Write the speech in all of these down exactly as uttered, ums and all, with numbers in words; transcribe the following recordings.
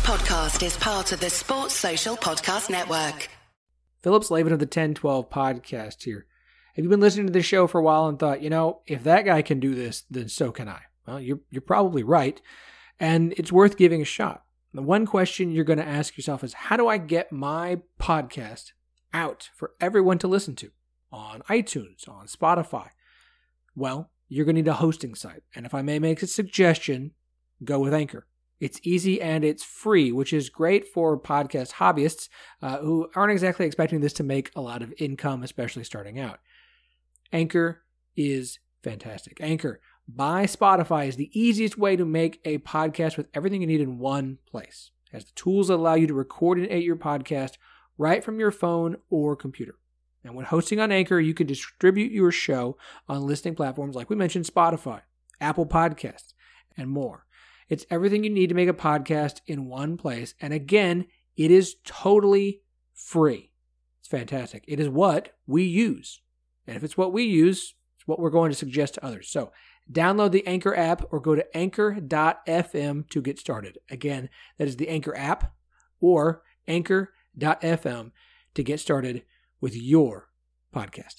podcast is part of the Sports Social Podcast Network. Philip Slavin of the ten twelve podcast here. Have you been listening to this show for a while and thought, you know, if that guy can do this, then so can I? Well, you're you're probably right, and it's worth giving a shot. The one question you're going to ask yourself is, how do I get my podcast out for everyone to listen to on iTunes, on Spotify? Well, you're going to need a hosting site, and if I may make a suggestion, go with Anchor. It's easy and it's free, which is great for podcast hobbyists uh, who aren't exactly expecting this to make a lot of income, especially starting out. Anchor is fantastic. Anchor by Spotify is the easiest way to make a podcast with everything you need in one place. It has the tools that allow you to record and edit your podcast right from your phone or computer. And when hosting on Anchor, you can distribute your show on listening platforms like we mentioned, Spotify, Apple Podcasts, and more. It's everything you need to make a podcast in one place. And again, it is totally free. It's fantastic. It is what we use. And if it's what we use, it's what we're going to suggest to others. So download the Anchor app or go to anchor dot f m to get started. Again, that is the Anchor app or anchor dot f m to get started with your podcast.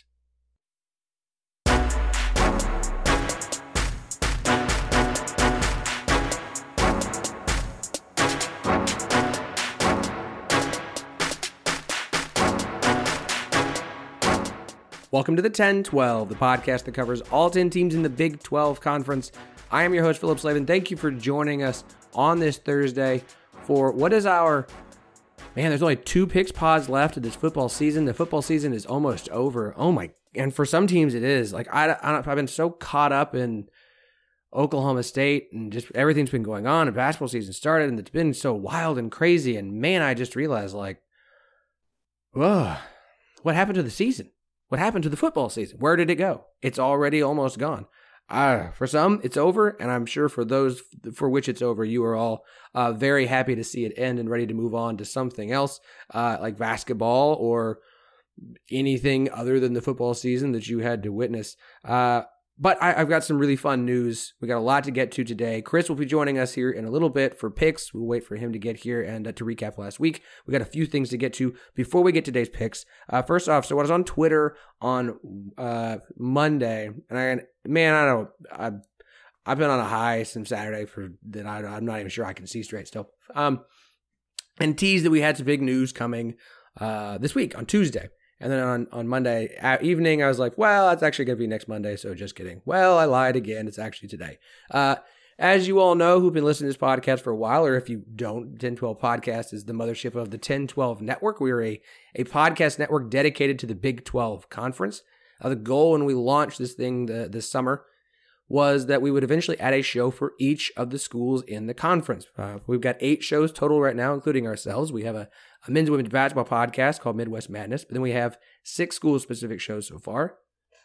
Welcome to the ten twelve, the podcast that covers all ten teams in the Big twelve Conference. I am your host, Philip Slavin. Thank you for joining us on this Thursday for what is our... Man, there's only two picks pods left of this football season. The football season is almost over. Oh my... And for some teams, it is. Like, I, I, I've been so caught up in Oklahoma State and just everything's been going on. And basketball season started, and it's been so wild and crazy. And man, I just realized, like, whoa, what happened to the season? What happened to the football season? Where did it go? It's already almost gone. Uh, for some, it's over, and I'm sure for those for which it's over, you are all uh, very happy to see it end and ready to move on to something else, uh, like basketball or anything other than the football season that you had to witness. Uh, but I, I've got some really fun news. We got a lot to get to today. Chris will be joining us here in a little bit for picks. We'll wait for him to get here and uh, to recap last week. We got a few things to get to before we get to today's picks. Uh, first off, so I was on Twitter on uh, Monday, and I man, I don't, I, I've been on a high since Saturday for that. I, I'm not even sure I can see straight still. Um, and teased that we had some big news coming uh, this week on Tuesday. And then on, on Monday evening, I was like, well, that's actually going to be next Monday, so just kidding. Well, I lied again. It's actually today. Uh, as you all know who've been listening to this podcast for a while, or if you don't, ten twelve Podcast is the mothership of the ten twelve Network. We are a, a podcast network dedicated to the Big twelve Conference. Uh, the goal when we launched this thing the, this summer was that we would eventually add a show for each of the schools in the conference. Uh, we've got eight shows total right now, including ourselves. We have a, a men's and women's basketball podcast called Midwest Madness, but then we have six school-specific shows so far.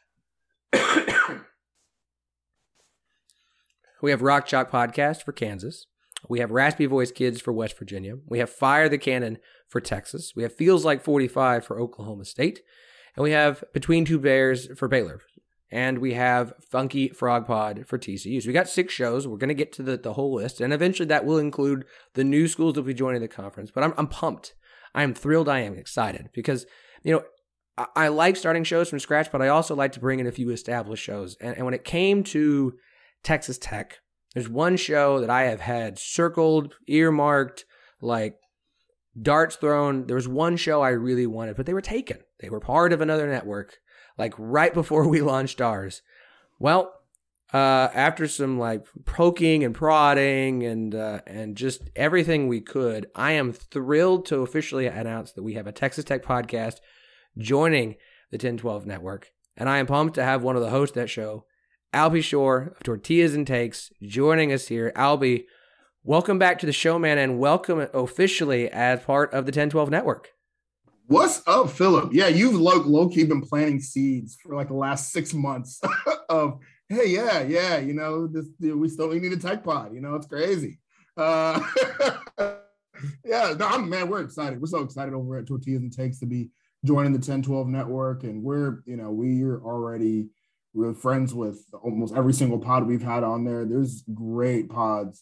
We have Rock Chalk Podcast for Kansas. We have Raspy Voice Kids for West Virginia. We have Fire the Cannon for Texas. We have Feels Like forty-five for Oklahoma State. And we have Between Two Bears for Baylor. And we have Funky Frog Pod for T C U. So we got six shows. We're going to get to the, the whole list. And eventually that will include the new schools that will be joining the conference. But I'm I'm pumped. I am thrilled. I am excited. Because, you know, I, I like starting shows from scratch, but I also like to bring in a few established shows. And, and when it came to Texas Tech, there's one show that I have had circled, earmarked, like darts thrown. There was one show I really wanted, but they were taken. They were part of another network. Like right before we launched ours. Well, uh, after some like poking and prodding and uh, and just everything we could, I am thrilled to officially announce that we have a Texas Tech podcast joining the ten twelve Network. And I am pumped to have one of the hosts of that show, Albie Shore of Tortillas and Takes, joining us here. Albie, welcome back to the show, man, and welcome officially as part of the ten twelve Network. What's up, Philip? Yeah, you've low, low-key been planting seeds for like the last six months of, hey, yeah, yeah, you know, this we still we need a tech pod. You know, it's crazy. Uh, yeah, no, I'm, man, we're excited. We're so excited over at Tortillas and Takes to be joining the ten twelve Network. And we're, you know, we're already we're friends with almost every single pod we've had on there. There's great pods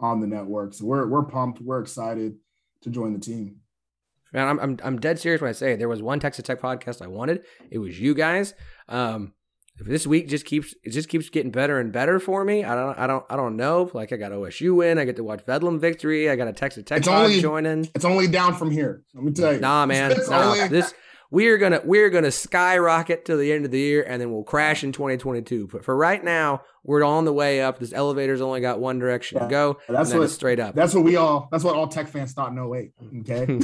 on the network. So we're we're pumped. We're excited to join the team. Man, I'm I'm I'm dead serious when I say it. There was one Texas Tech podcast I wanted. It was you guys. Um, if this week just keeps it just keeps getting better and better for me. I don't I don't I don't know. Like I got O S U win. I get to watch Bedlam victory. I got a Texas Tech it's pod only, joining. It's only down from here. Let me tell you. Nah, man. It's nah, only- this we're gonna we're gonna skyrocket to the end of the year, and then we'll crash in twenty twenty-two. But for right now, we're on the way up. This elevator's only got one direction yeah, to go. That's and then what it's straight up. That's what we all. That's what all Tech fans thought in oh eight. Okay.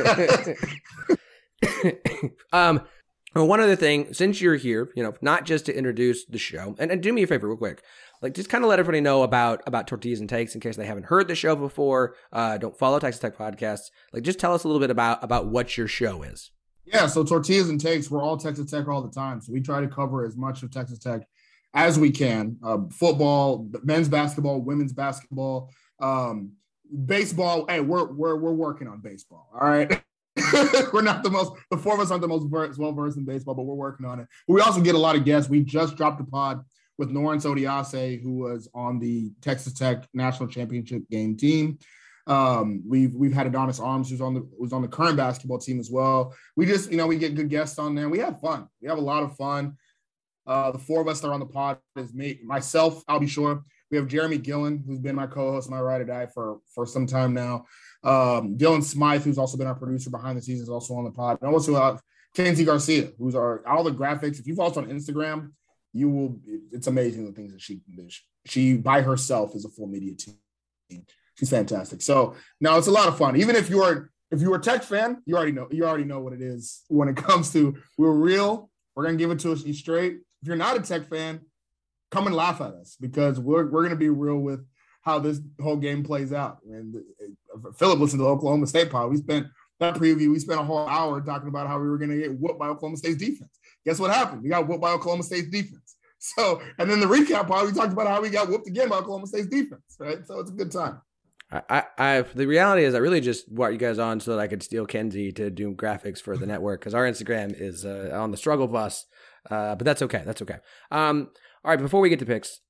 um, well, one other thing, since you're here, you know, not just to introduce the show, and, and do me a favor real quick, like just kind of let everybody know about about Tortillas and Takes in case they haven't heard the show before. Uh, don't follow Texas Tech podcasts. Like, just tell us a little bit about about what your show is. Yeah, so Tortillas and Takes, we're all Texas Tech all the time. So we try to cover as much of Texas Tech as we can. Uh, football, men's basketball, women's basketball, um, baseball. Hey, we're we're we're working on baseball. All right. We're not the most, the four of us aren't the most ver- well-versed in baseball, but we're working on it. But we also get a lot of guests. We just dropped a pod with Lawrence Odiase, who was on the Texas Tech national championship game team. Um, we've we've had Adonis Arms, who's on the who's on the current basketball team as well. We just, you know, we get good guests on there. We have fun. We have a lot of fun. Uh, the four of us that are on the pod is me, myself, I'll be sure. We have Jeremy Gillen, who's been my co-host, my ride or die for, for some time now. Um, Dylan Smythe, who's also been our producer behind the scenes, is also on the pod. And also have Kenzie Garcia, who's our all the graphics. If you follow us on Instagram, you will. It's amazing the things that she can do. She by herself is a full media team. She's fantastic. So now it's a lot of fun. Even if you are if you're a Tech fan, you already know you already know what it is when it comes to we're real. We're gonna give it to you straight. If you're not a Tech fan, come and laugh at us because we're we're gonna be real with how this whole game plays out. And Philip listened to the Oklahoma State pod. We spent that preview. We spent a whole hour talking about how we were going to get whooped by Oklahoma State's defense. Guess what happened? We got whooped by Oklahoma State's defense. So, and then the recap pod, we talked about how we got whooped again by Oklahoma State's defense. Right. So it's a good time. I, I, I the reality is I really just brought you guys on so that I could steal Kenzie to do graphics for the network because our Instagram is uh, on the struggle bus. Uh, but that's okay. That's okay. Um, all right. Before we get to picks,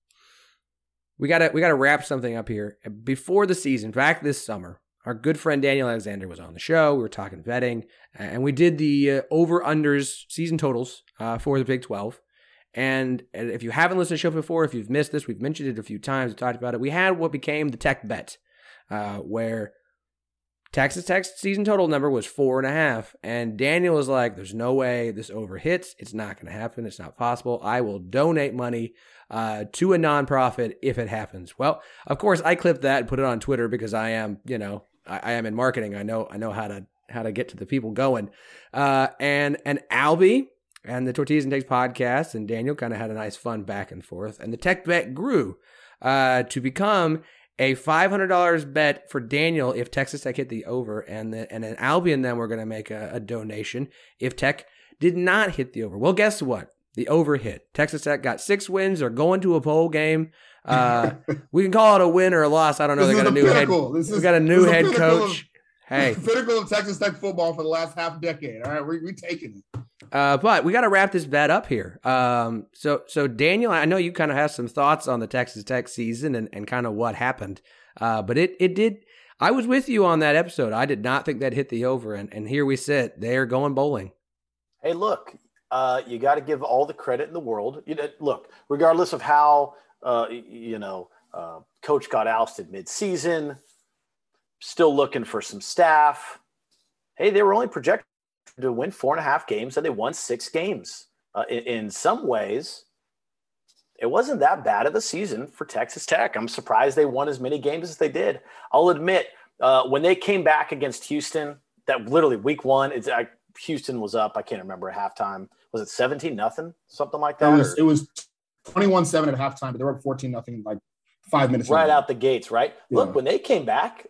We gotta we gotta wrap something up here. Before the season, back this summer, our good friend Daniel Alexander was on the show. We were talking vetting, and we did the uh, over-unders season totals uh, for the Big twelve. And if you haven't listened to the show before, if you've missed this, we've mentioned it a few times. We talked about it. We had what became the Tech Bet, uh, where Texas Tech's season total number was four and a half, and Daniel was like, "There's no way this over hits. It's not going to happen. It's not possible. I will donate money." Uh, to a nonprofit if it happens. Well, of course, I clipped that and put it on Twitter because I am, you know, I, I am in marketing. I know, I know how to how to get to the people going. Uh, and and Albie and the Tortillas and Takes podcast and Daniel kind of had a nice fun back and forth. And the Tech Bet grew uh, to become a five hundred dollars bet for Daniel if Texas Tech hit the over, and the, and then Albie and them were going to make a, a donation if Tech did not hit the over. Well, guess what? The over hit. Texas Tech got six wins. They're going to a bowl game. Uh, we can call it a win or a loss. I don't know. This they got a the new pinnacle. head. This They is, got a new head coach. Of, hey, pinnacle of Texas Tech football for the last half decade. All right, we we taking it. Uh, but we got to wrap this bet up here. Um, so so Daniel, I know you kind of have some thoughts on the Texas Tech season and, and kind of what happened. Uh, but it it did. I was with you on that episode. I did not think that hit the over, and and here we sit. They're going bowling. Hey, look. Uh, you got to give all the credit in the world. You know, look, regardless of how, uh, you know, uh, coach got ousted mid-season, still looking for some staff. Hey, they were only projected to win four and a half games, and they won six games. Uh, in, in some ways, it wasn't that bad of a season for Texas Tech. I'm surprised they won as many games as they did. I'll admit, uh, when they came back against Houston, that literally week one, it's I, Houston was up. I can't remember at halftime. Was it seventeen nothing, something like that? It was, it was twenty-one seven at halftime, but they were up fourteen nothing like five minutes. Right ago. out the gates, right? Yeah. Look, when they came back,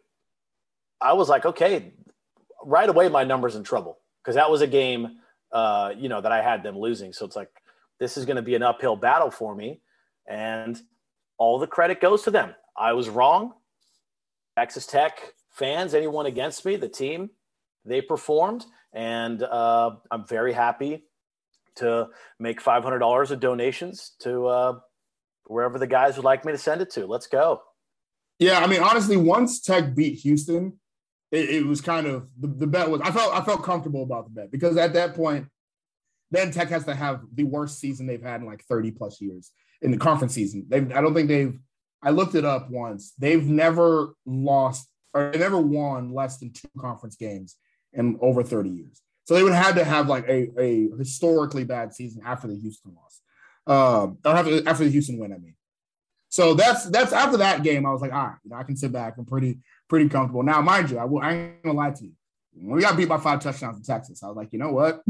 I was like, okay, right away my number's in trouble because that was a game, uh, you know, that I had them losing. So it's like, this is going to be an uphill battle for me. And all the credit goes to them. I was wrong. Texas Tech fans, anyone against me, the team, they performed. And uh, I'm very happy to make five hundred dollars of donations to uh, wherever the guys would like me to send it to. Let's go. Yeah, I mean, honestly, once Tech beat Houston, it, it was kind of the, the bet was I felt I felt comfortable about the bet because at that point, then Tech has to have the worst season they've had in like thirty plus years in the conference season. They I don't think they've I looked it up once. They've never lost or they never won less than two conference games in over thirty years. So they would have to have like a, a historically bad season after the Houston loss. Um, or after, after the Houston win, I mean. So that's that's after that game, I was like, all right, you know, I can sit back. I'm pretty pretty comfortable. Now, mind you, I, will, I ain't gonna lie to you. When we got beat by five touchdowns in Texas, I was like, you know what?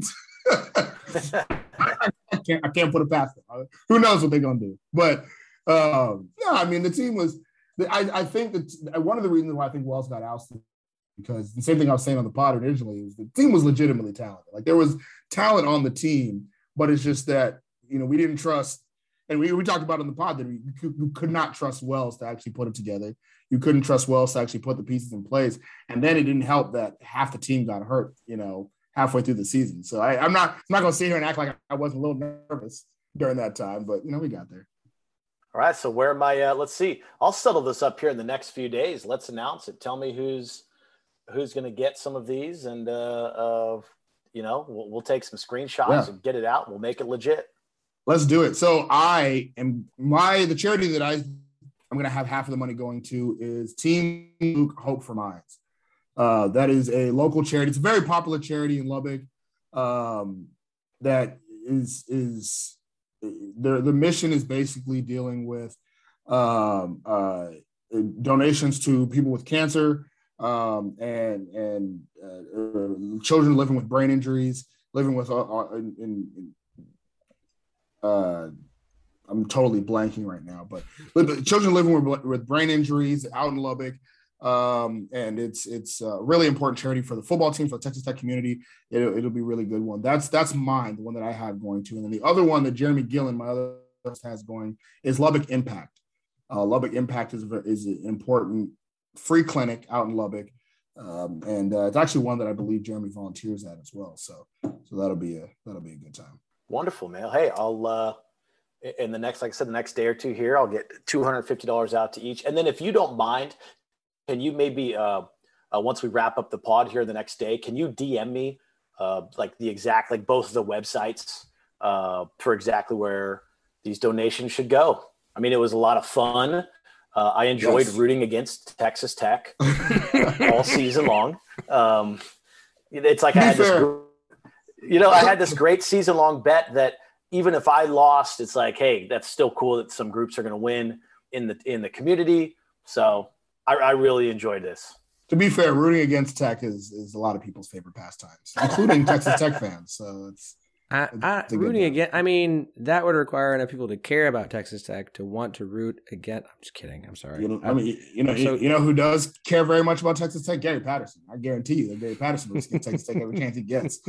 I can't I can't put it past them. Who knows what they're gonna do? But um, no, I mean the team was. I, I think that one of the reasons why I think Wells got ousted because the same thing I was saying on the pod originally is the team was legitimately talented. Like there was talent on the team, but it's just that you know we didn't trust. And we, we talked about in the pod that we, you could not trust Wells to actually put it together. You couldn't trust Wells to actually put the pieces in place. And then it didn't help that half the team got hurt, you know, halfway through the season. So I, I'm not I'm not going to sit here and act like I was a little nervous during that time. But, you know, we got there. All right. So where am I? Uh, let's see. I'll settle this up here in the next few days. Let's announce it. Tell me who's who's going to get some of these. And, uh, uh, you know, we'll, we'll take some screenshots yeah. and get it out. We'll make it legit. Let's do it. So I am my the charity that I I'm going to have half of the money going to is Team Luke Hope for Minds. Uh, that is a local charity. It's a very popular charity in Lubbock. Um, that is is the the mission is basically dealing with um, uh, donations to people with cancer um, and and uh, children living with brain injuries, living with uh, in, in Uh, I'm totally blanking right now, but, but children living with, with brain injuries out in Lubbock, um, and it's it's a really important charity for the football team, for the Texas Tech community. It'll, it'll be a really good one. That's that's mine, the one that I have going to, and then the other one that Jeremy Gillen, my other host, has going is Lubbock Impact. Uh, Lubbock Impact is is an important free clinic out in Lubbock, um, and uh, it's actually one that I believe Jeremy volunteers at as well. So so that'll be a that'll be a good time. Wonderful, man. Hey, I'll, uh, in the next, like I said, the next day or two here, I'll get two hundred fifty dollars out to each. And then if you don't mind, can you maybe, uh, uh, once we wrap up the pod here the next day, can you D M me, uh, like the exact, like both of the websites, uh, for exactly where these donations should go? I mean, it was a lot of fun. Uh, I enjoyed yes. rooting against Texas Tech all season long. Um, it's like I had this group. You know, I had this great season-long bet that even if I lost, it's like, hey, that's still cool that some groups are going to win in the in the community. So I, I really enjoyed this. To be fair, rooting against Tech is is a lot of people's favorite pastimes, including Texas Tech fans. So it's, I, I, it's rooting against. I mean, that would require enough people to care about Texas Tech to want to root against. I'm just kidding. I'm sorry. You know, I mean, you know, so, you know who does care very much about Texas Tech? Gary Patterson. I guarantee you that Gary Patterson will get Texas Tech every chance he gets.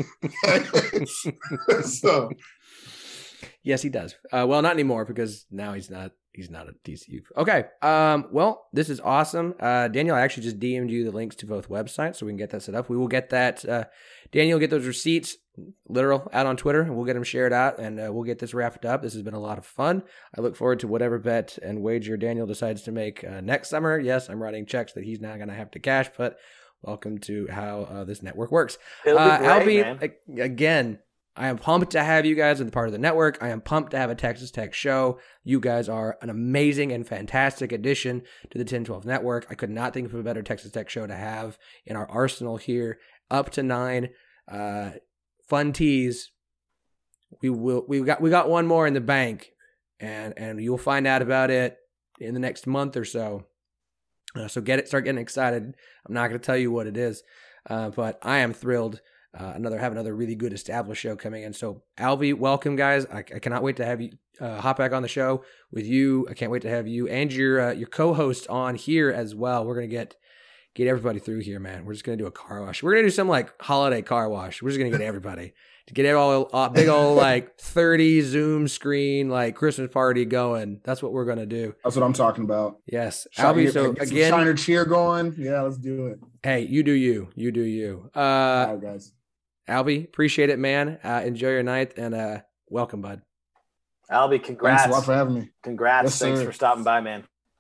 So, yes, he does. Uh, well, not anymore because now he's not. He's not a T C U. Okay. Um, well, this is awesome. Uh, Daniel, I actually just D M'd you the links to both websites so we can get that set up. We will get that. Uh, Daniel, get those receipts, literal, out on Twitter, and we'll get them shared out, and uh, we'll get this wrapped up. This has been a lot of fun. I look forward to whatever bet and wager Daniel decides to make uh, next summer. Yes, I'm writing checks that he's now going to have to cash, but welcome to how uh, this network works. It'll be great, uh, Albie, man. Again, I am pumped to have you guys as part of the network. I am pumped to have a Texas Tech show. You guys are an amazing and fantastic addition to the ten twelve network. I could not think of a better Texas Tech show to have in our arsenal here. Up to nine uh, fun teas. We will. We got. We got one more in the bank, and and you'll find out about it in the next month or so. Uh, so get it. Start getting excited. I'm not going to tell you what it is, uh, but I am thrilled. Uh, another have another really good established show coming in. So Albie, welcome guys. I, I cannot wait to have you uh, hop back on the show with you. I can't wait to have you and your uh, your co-host on here as well. We're gonna get get everybody through here, man. We're just gonna do a car wash. We're gonna do some like holiday car wash. We're just gonna get everybody to get it all uh, big old like thirty Zoom screen like Christmas party going. That's what we're gonna do. That's what I'm talking about. Yes, Shine, Albie. So get again, some Shiner cheer going. Yeah, let's do it. Hey, you do you. You do you. Uh, all right, guys. Albie, appreciate it, man. Uh, enjoy your night, and uh, welcome, bud. Albie, congrats. Thanks a lot for having me. Congrats. Yes, Thanks sir. for stopping by, man.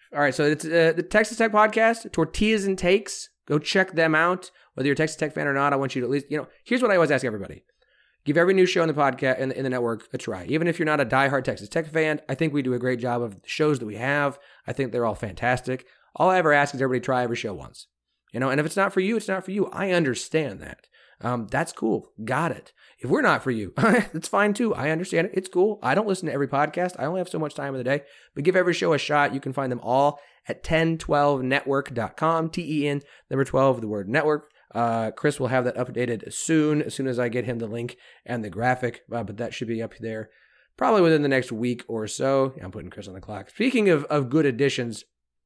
All right, so it's uh, the Texas Tech podcast, Tortillas and Takes. Go check them out. Whether you're a Texas Tech fan or not, I want you to at least, you know, here's what I always ask everybody. Give every new show in the podcast, in the, in the network, a try. Even if you're not a diehard Texas Tech fan, I think we do a great job of the shows that we have. I think they're all fantastic. All I ever ask is everybody try every show once. You know, and if it's not for you, it's not for you. I understand that. Um, that's cool. Got it. If we're not for you, that's fine too. I understand it. It's cool. I don't listen to every podcast. I only have so much time in the day, but give every show a shot. You can find them all at ten twelve network dot com, T E N, number twelve, the word network. Uh, Chris will have that updated soon, as soon as I get him the link and the graphic, uh, but that should be up there probably within the next week or so. Yeah, I'm putting Chris on the clock. Speaking of, of good additions,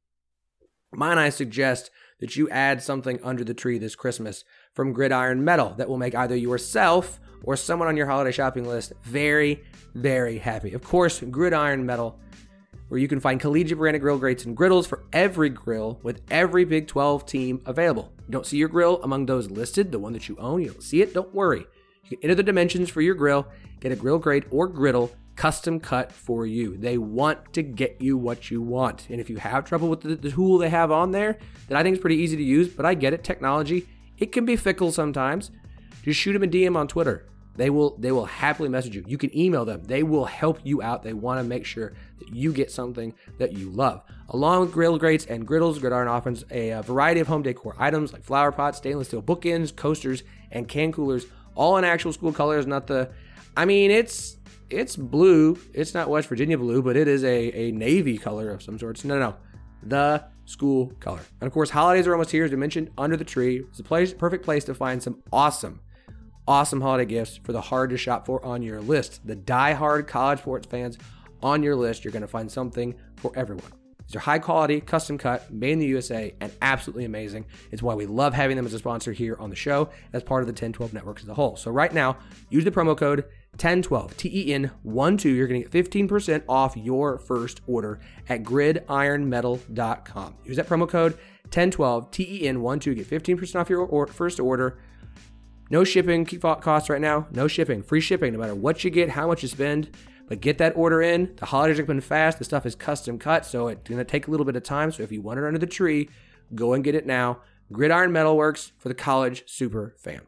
mine I suggest that you add something under the tree this Christmas from Gridiron Metal that will make either yourself or someone on your holiday shopping list very, very happy. Of course, Gridiron Metal, where you can find collegiate branded grill grates and griddles for every grill with every Big twelve team available. You don't see your grill among those listed, the one that you own, you don't see it, don't worry. You can enter the dimensions for your grill, get a grill grate or griddle custom cut for you. They want to get you what you want. And if you have trouble with the, the tool they have on there, that I think is pretty easy to use, but I get it, technology, it can be fickle sometimes. Just shoot them a D M on Twitter. They will they will happily message you. You can email them. They will help you out. They want to make sure that you get something that you love. Along with grill grates and griddles, Gridiron offers a, a variety of home decor items like flower pots, stainless steel bookends, coasters, and can coolers, all in actual school colors, not the, I mean, it's it's blue. It's not West Virginia blue, but it is a, a navy color of some sorts. No, no, no. The school color. And of course, holidays are almost here, as I mentioned, under the tree. It's a place, perfect place to find some awesome Awesome holiday gifts for the hard to shop for on your list. The die-hard college sports fans on your list, you're going to find something for everyone. These are high quality, custom cut, made in the U S A, and absolutely amazing. It's why we love having them as a sponsor here on the show as part of the ten twelve network as a whole. So right now, use the promo code ten twelve, T E N twelve. You're going to get fifteen percent off your first order at gridiron metal dot com. Use that promo code ten twelve, T E N twelve. Get fifteen percent off your or- first order. No shipping costs right now. No shipping. Free shipping no matter what you get, how much you spend. But get that order in. The holidays are coming fast. The stuff is custom cut, so it's going to take a little bit of time. So if you want it under the tree, go and get it now. Gridiron Metal works for the college super fan.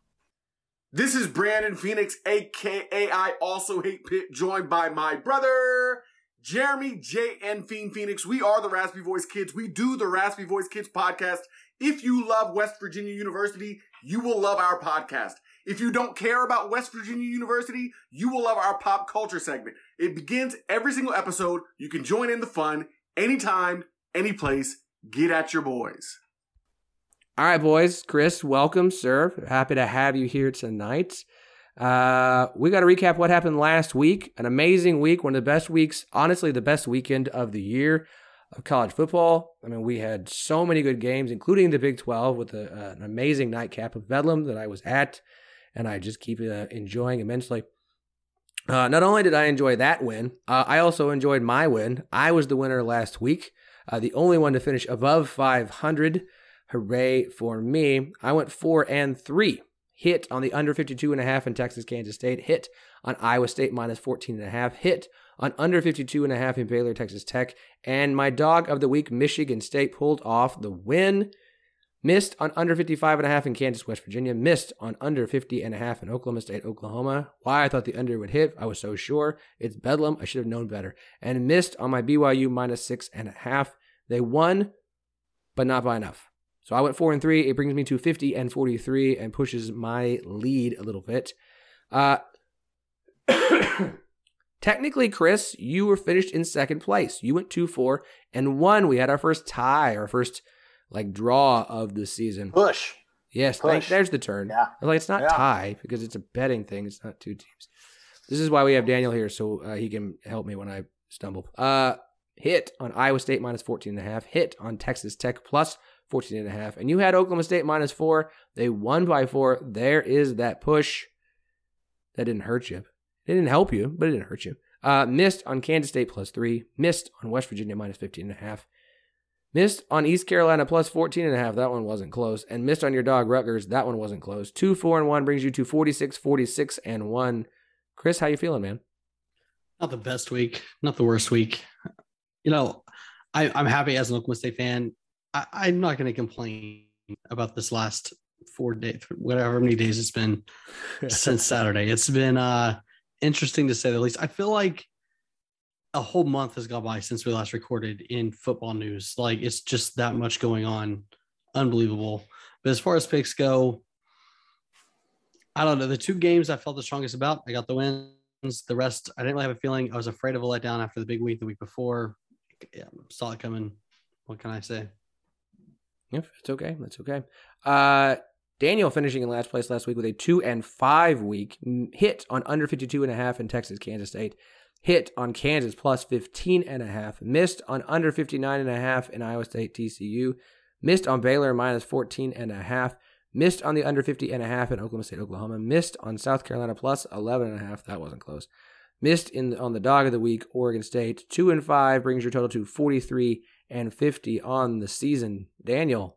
This is Brandon Phoenix, a k a. I Also Hate Pitt, joined by my brother, Jeremy J. N. Fiend Phoenix. We are the Raspy Voice Kids. We do the Raspy Voice Kids podcast. If you love West Virginia University, you will love our podcast. If you don't care about West Virginia University, you will love our pop culture segment. It begins every single episode. You can join in the fun anytime, any place. Get at your boys. All right, boys. Chris, welcome, sir. Happy to have you here tonight. Uh, we got to recap what happened last week. An amazing week, one of the best weeks, honestly, the best weekend of the year of college football. I mean, we had so many good games, including the Big twelve with a, uh, an amazing nightcap of Bedlam that I was at, and I just keep uh, enjoying immensely. Uh, not only did I enjoy that win, uh, I also enjoyed my win. I was the winner last week, uh, the only one to finish above five hundred. Hooray for me. I went four and three. Hit on the under fifty-two and a half in Texas, Kansas State. Hit on Iowa State minus fourteen and a half. Hit on under fifty-two and a half in Baylor, Texas Tech. And my dog of the week, Michigan State, pulled off the win. Missed on under fifty-five and a half in Kansas, West Virginia. Missed on under fifty and a half in Oklahoma State, Oklahoma. Why I thought the under would hit, I was so sure. It's Bedlam. I should have known better. And missed on my B Y U minus six and a half. They won, but not by enough. So I went four and three. It brings me to fifty and forty-three and pushes my lead a little bit. Uh, technically, Chris, you were finished in second place. You went two, four, and one. We had our first tie, our first like draw of the season. Push. Yes, Push. Thank, there's the turn. Yeah. Like it's not yeah. tie because it's a betting thing. It's not two teams. This is why we have Daniel here, so uh, he can help me when I stumble. Uh, hit on Iowa State minus fourteen and a half. Hit on Texas Tech plus fourteen and a half. And you had Oklahoma State minus four. They won by four. There is that push. That didn't hurt you. It didn't help you, but it didn't hurt you. Uh, missed on Kansas State plus three. Missed on West Virginia minus fifteen and a half. Missed on East Carolina plus fourteen and a half. That one wasn't close. And missed on your dog Rutgers. That one wasn't close. Two, four, and one brings you to forty-six, forty-six, and one. Chris, how you feeling, man? Not the best week. Not the worst week. You know, I, I'm happy as an Oklahoma State fan. I, I'm not going to complain about this last four days, whatever many days it's been since Saturday. It's been uh, interesting to say the least. I feel like a whole month has gone by since we last recorded in football news. Like, it's just that much going on. Unbelievable. But as far as picks go, I don't know. The two games I felt the strongest about, I got the wins. The rest, I didn't really have a feeling. I was afraid of a letdown after the big week the week before. Yeah, saw it coming. What can I say? Yep, it's okay. That's okay. Uh, Daniel finishing in last place last week with a two and five week, hit on under fifty-two and a half in Texas, Kansas State, hit on Kansas plus fifteen and a half, missed on under fifty-nine and a half in Iowa State, T C U, missed on Baylor minus fourteen and a half, missed on the under fifty and a half in Oklahoma State, Oklahoma, missed on South Carolina plus eleven and a half. That wasn't close. Missed in on the dog of the week, Oregon State. Two and five brings your total to forty-three and fifty on the season. Daniel,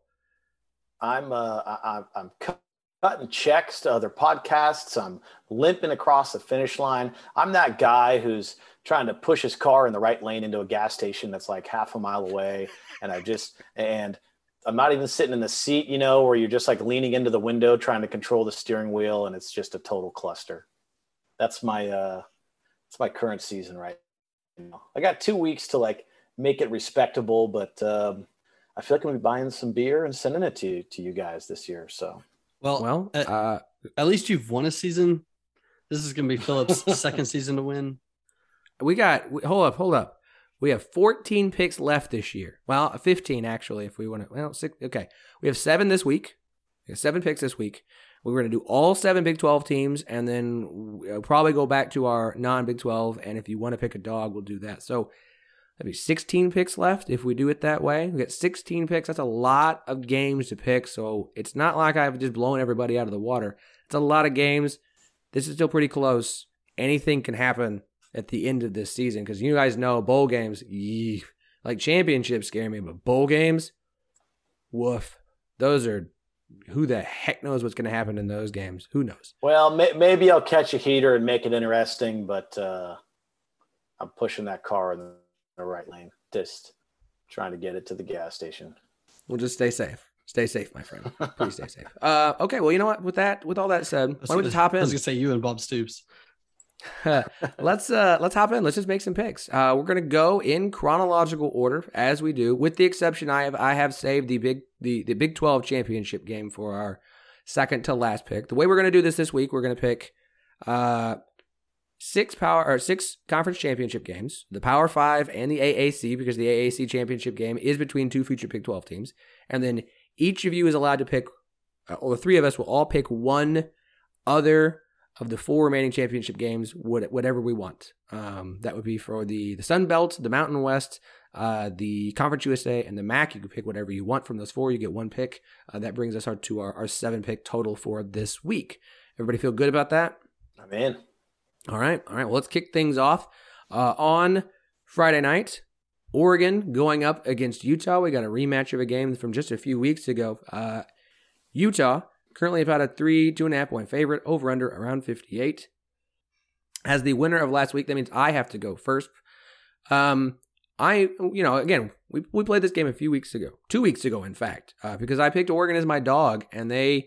I'm uh, I, I'm cutting checks to other podcasts. I'm limping across the finish line. I'm that guy who's trying to push his car in the right lane into a gas station that's like half a mile away, and I just and I'm not even sitting in the seat, you know, where you're just like leaning into the window trying to control the steering wheel, and it's just a total cluster. That's my uh. It's my current season right now. I got two weeks to like make it respectable, but um, I feel like I'm gonna be buying some beer and sending it to to you guys this year. So, well, well, at, uh, at least you've won a season. This is gonna be Philip's second season to win. We got hold up, hold up. We have fourteen picks left this year. Well, fifteen actually, if we want to. Well, six. Okay, we have seven this week. We have seven picks this week. We were going to do all seven Big twelve teams, and then we'll probably go back to our non-Big twelve, and if you want to pick a dog, we'll do that. So that'd be sixteen picks left if we do it that way. We got sixteen picks. That's a lot of games to pick, so it's not like I've just blown everybody out of the water. It's a lot of games. This is still pretty close. Anything can happen at the end of this season, because you guys know bowl games, yee, like championships scare me, but bowl games, woof. Those are... Who the heck knows what's going to happen in those games? Who knows? Well, may- maybe I'll catch a heater and make it interesting, but uh, I'm pushing that car in the right lane, just trying to get it to the gas station. We'll just stay safe. Stay safe, my friend. Please stay safe. Uh, okay, well, you know what? With that, with all that said, why don't we just hop in? I was going to say you and Bob Stoops. let's uh, let's hop in. Let's just make some picks. Uh, we're gonna go in chronological order as we do, with the exception I have I have saved the big the, the Big twelve championship game for our second to last pick. The way we're gonna do this this week, we're gonna pick uh, six power or six conference championship games, the Power Five and the A A C, because the A A C championship game is between two future Big twelve teams, and then each of you is allowed to pick, uh, or the three of us will all pick one other of the four remaining championship games, whatever we want. Um, that would be for the, the Sun Belt, the Mountain West, uh, the Conference U S A, and the M A C. You can pick whatever you want from those four. You get one pick. Uh, that brings us our, to our, our seven-pick total for this week. Everybody feel good about that? I'm in. All right. All right. Well, let's kick things off. Uh, on Friday night, Oregon going up against Utah. We got a rematch of a game from just a few weeks ago. Uh, Utah, currently about a three, two and a half point favorite, over under around fifty-eight. As the winner of last week, that means I have to go first. Um, I, you know, again, we we played this game a few weeks ago, two weeks ago, in fact, uh, because I picked Oregon as my dog, and they,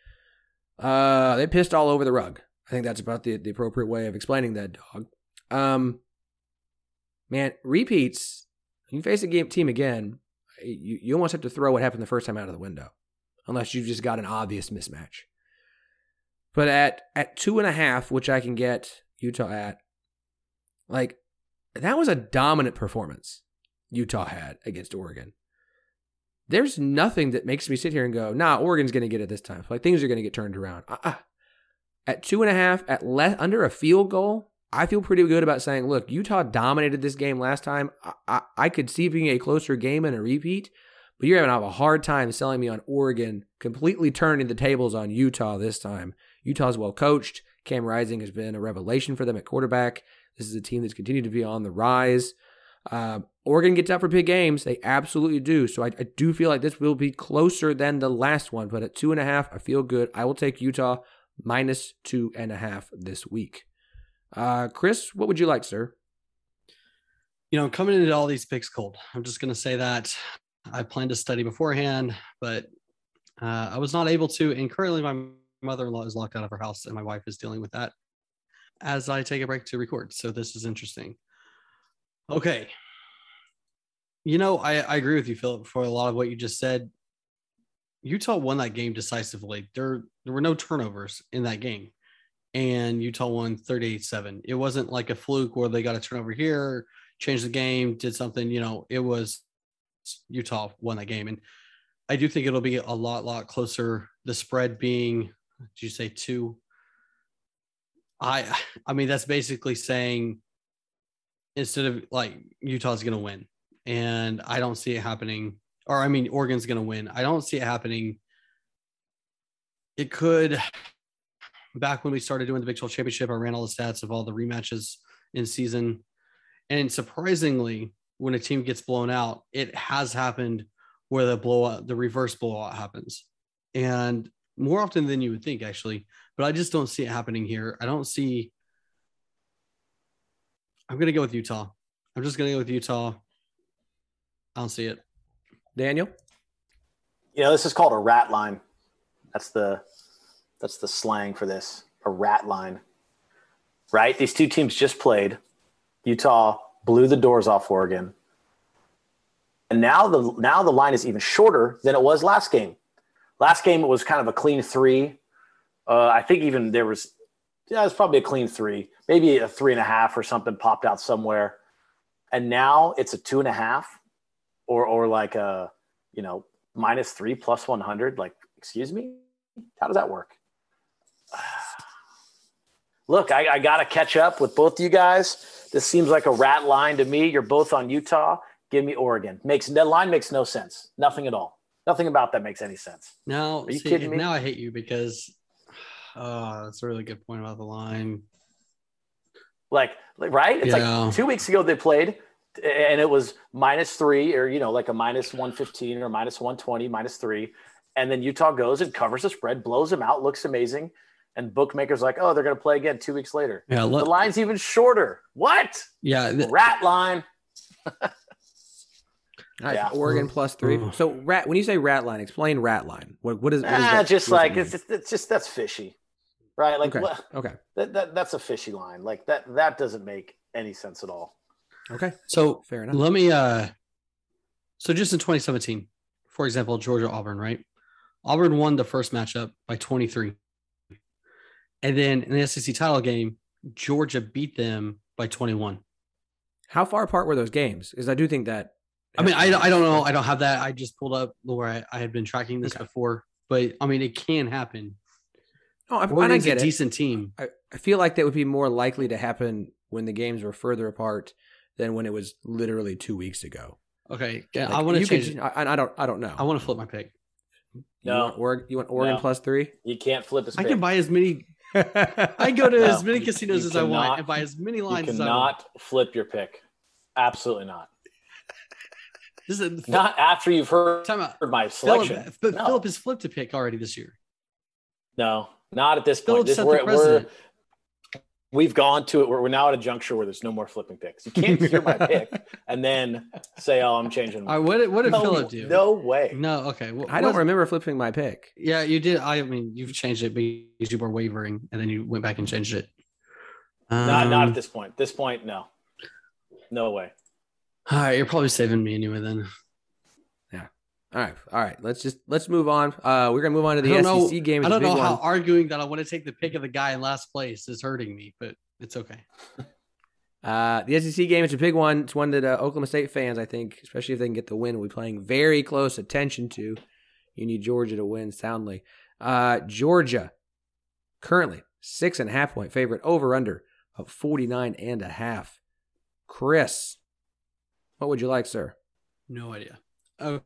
uh, they pissed all over the rug. I think that's about the, the appropriate way of explaining that dog. Um, man, repeats. You face a game team again, you you almost have to throw what happened the first time out of the window, unless you've just got an obvious mismatch. But at, at two and a half, which I can get Utah at, like, that was a dominant performance Utah had against Oregon. There's nothing that makes me sit here and go, nah, Oregon's going to get it this time. Like, things are going to get turned around. Uh-uh. At two and a half, at less, under a field goal, I feel pretty good about saying, look, Utah dominated this game last time. I, I, I could see it being a closer game and a repeat. But you're going to have a hard time selling me on Oregon completely turning the tables on Utah this time. Utah's well coached. Cam Rising has been a revelation for them at quarterback. This is a team that's continued to be on the rise. Uh, Oregon gets up for big games. They absolutely do. So I, I do feel like this will be closer than the last one. But at two and a half, I feel good. I will take Utah minus two and a half this week. Uh, Chris, what would you like, sir? you know, coming into all these picks cold. I'm just going to say that I planned to study beforehand, but uh, I was not able to. And currently my mother-in-law is locked out of her house and my wife is dealing with that as I take a break to record. So this is interesting. Okay. You know, I, I agree with you, Philip, for a lot of what you just said. Utah won that game decisively. There, there were no turnovers in that game. And Utah won thirty-eight seven. It wasn't like a fluke where they got a turnover here, changed the game, did something. You know, it was Utah won that game. And I do think it'll be a lot, lot closer. The spread being, did you say two? I, I mean, that's basically saying instead of like Utah's going to win. And I don't see it happening. Or, I mean, Oregon's going to win. I don't see it happening. It could. Back when we started doing the Big twelve Championship, I ran all the stats of all the rematches in season. And surprisingly, when a team gets blown out, it has happened where the blowout, the reverse blowout happens. And more often than you would think, actually. But I just don't see it happening here. I don't see. I'm going to go with Utah. I'm just going to go with Utah. I don't see it. Daniel? You know, this is called a rat line. That's the that's the slang for this, a rat line. Right? These two teams just played. Utah blew the doors off Oregon. And now the now the line is even shorter than it was last game. Last game it was kind of a clean three. Uh, I think even there was yeah, it was probably a clean three, maybe a three and a half or something popped out somewhere. And now it's a two and a half. Or or like a, you know, minus three plus one hundred. Like, excuse me? How does that work? Look, I, I got to catch up with both you guys. This seems like a rat line to me. You're both on Utah. Give me Oregon. Makes that line makes no sense. Nothing at all. Nothing about that makes any sense. Now, Are you see, kidding me? Now I hate you because oh, that's a really good point about the line. Like, like right? It's Yeah. like two weeks ago they played. And it was minus three or, you know, like a minus one fifteen or minus one twenty, minus three. And then Utah goes and covers the spread, blows them out, looks amazing. And bookmakers like, oh, they're going to play again two weeks later. Yeah, let, the line's even shorter. What? Yeah. Th- Rat line. All right, Yeah. Oregon plus three. Oh. So rat. When you say rat line, explain rat line. What what is? What is Ah, that, just what does like, that it's just, it's just, that's fishy. Right? Like, mean? okay. what, Okay. that, that, that's a fishy line. Like, that, that doesn't make any sense at all. Okay. So Fair enough. let me, uh, so just in twenty seventeen, for example, Georgia Auburn, right? Auburn won the first matchup by twenty-three. And then in the S E C title game, Georgia beat them by twenty-one. How far apart were those games? Because I do think that. I mean, I, I don't know. I don't have that. I just pulled up where I, I had been tracking this Okay. before, but I mean, it can happen. Oh, I, and I Oregon's get a it. decent team. I, I feel like that would be more likely to happen when the games were further apart than when it was literally two weeks ago. Okay. Yeah, Like, I want to you change could- it. I, I don't. I don't know. I want to flip my pick. You No. want Oregon, you want Oregon No. plus three? You can't flip his I pick. can buy as many. I go to No, as many you- casinos you as I want cannot- and buy as many You lines as I want. cannot flip your pick. Absolutely not. This is Not after you've heard time out. my selection. Philip, but No. Philip has flipped a pick already this year. No, not at this point. Philip This, set we're, the we're, precedent. we've gone to it. We're, we're now at a juncture where there's no more flipping picks. You can't hear my pick and then say, "Oh, I'm changing." All right, what did, what did no, Philip do? no way. No, okay. Well, I don't what- remember flipping my pick. Yeah, you did. I mean, you've changed it because you were wavering, and then you went back and changed it. Um, Not not at this point. This point, no, no way. All right, you're probably saving me anyway. Then All right, all right. Let's just let's move on. Uh, we're gonna move on to I the don't S know. E C game. I It's a don't know big how one. arguing that I want to take the pick of the guy in last place is hurting me, but it's okay. Uh, the S E C game, it's a big one. It's one that uh, Oklahoma State fans, I think, especially if they can get the win, will be paying very close attention to. You need Georgia to win soundly. Uh, Georgia, currently six and a half point favorite, over under of forty-nine and a half. Chris, what would you like, sir? No idea. Oh,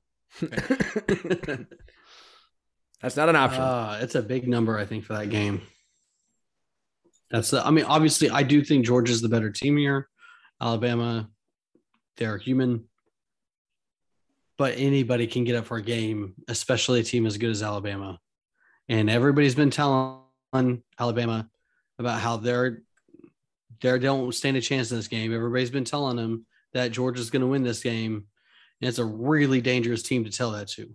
That's not an option. uh, it's a big number, I think, for that game. That's. The, I mean, obviously, I do think Georgia's the better team here. Alabama, they're human, but anybody can get up for a game, especially a team as good as Alabama. And everybody's been telling Alabama about how they're they don't stand a chance in this game. Everybody's been telling them that Georgia's going to win this game. And it's a really dangerous team to tell that to.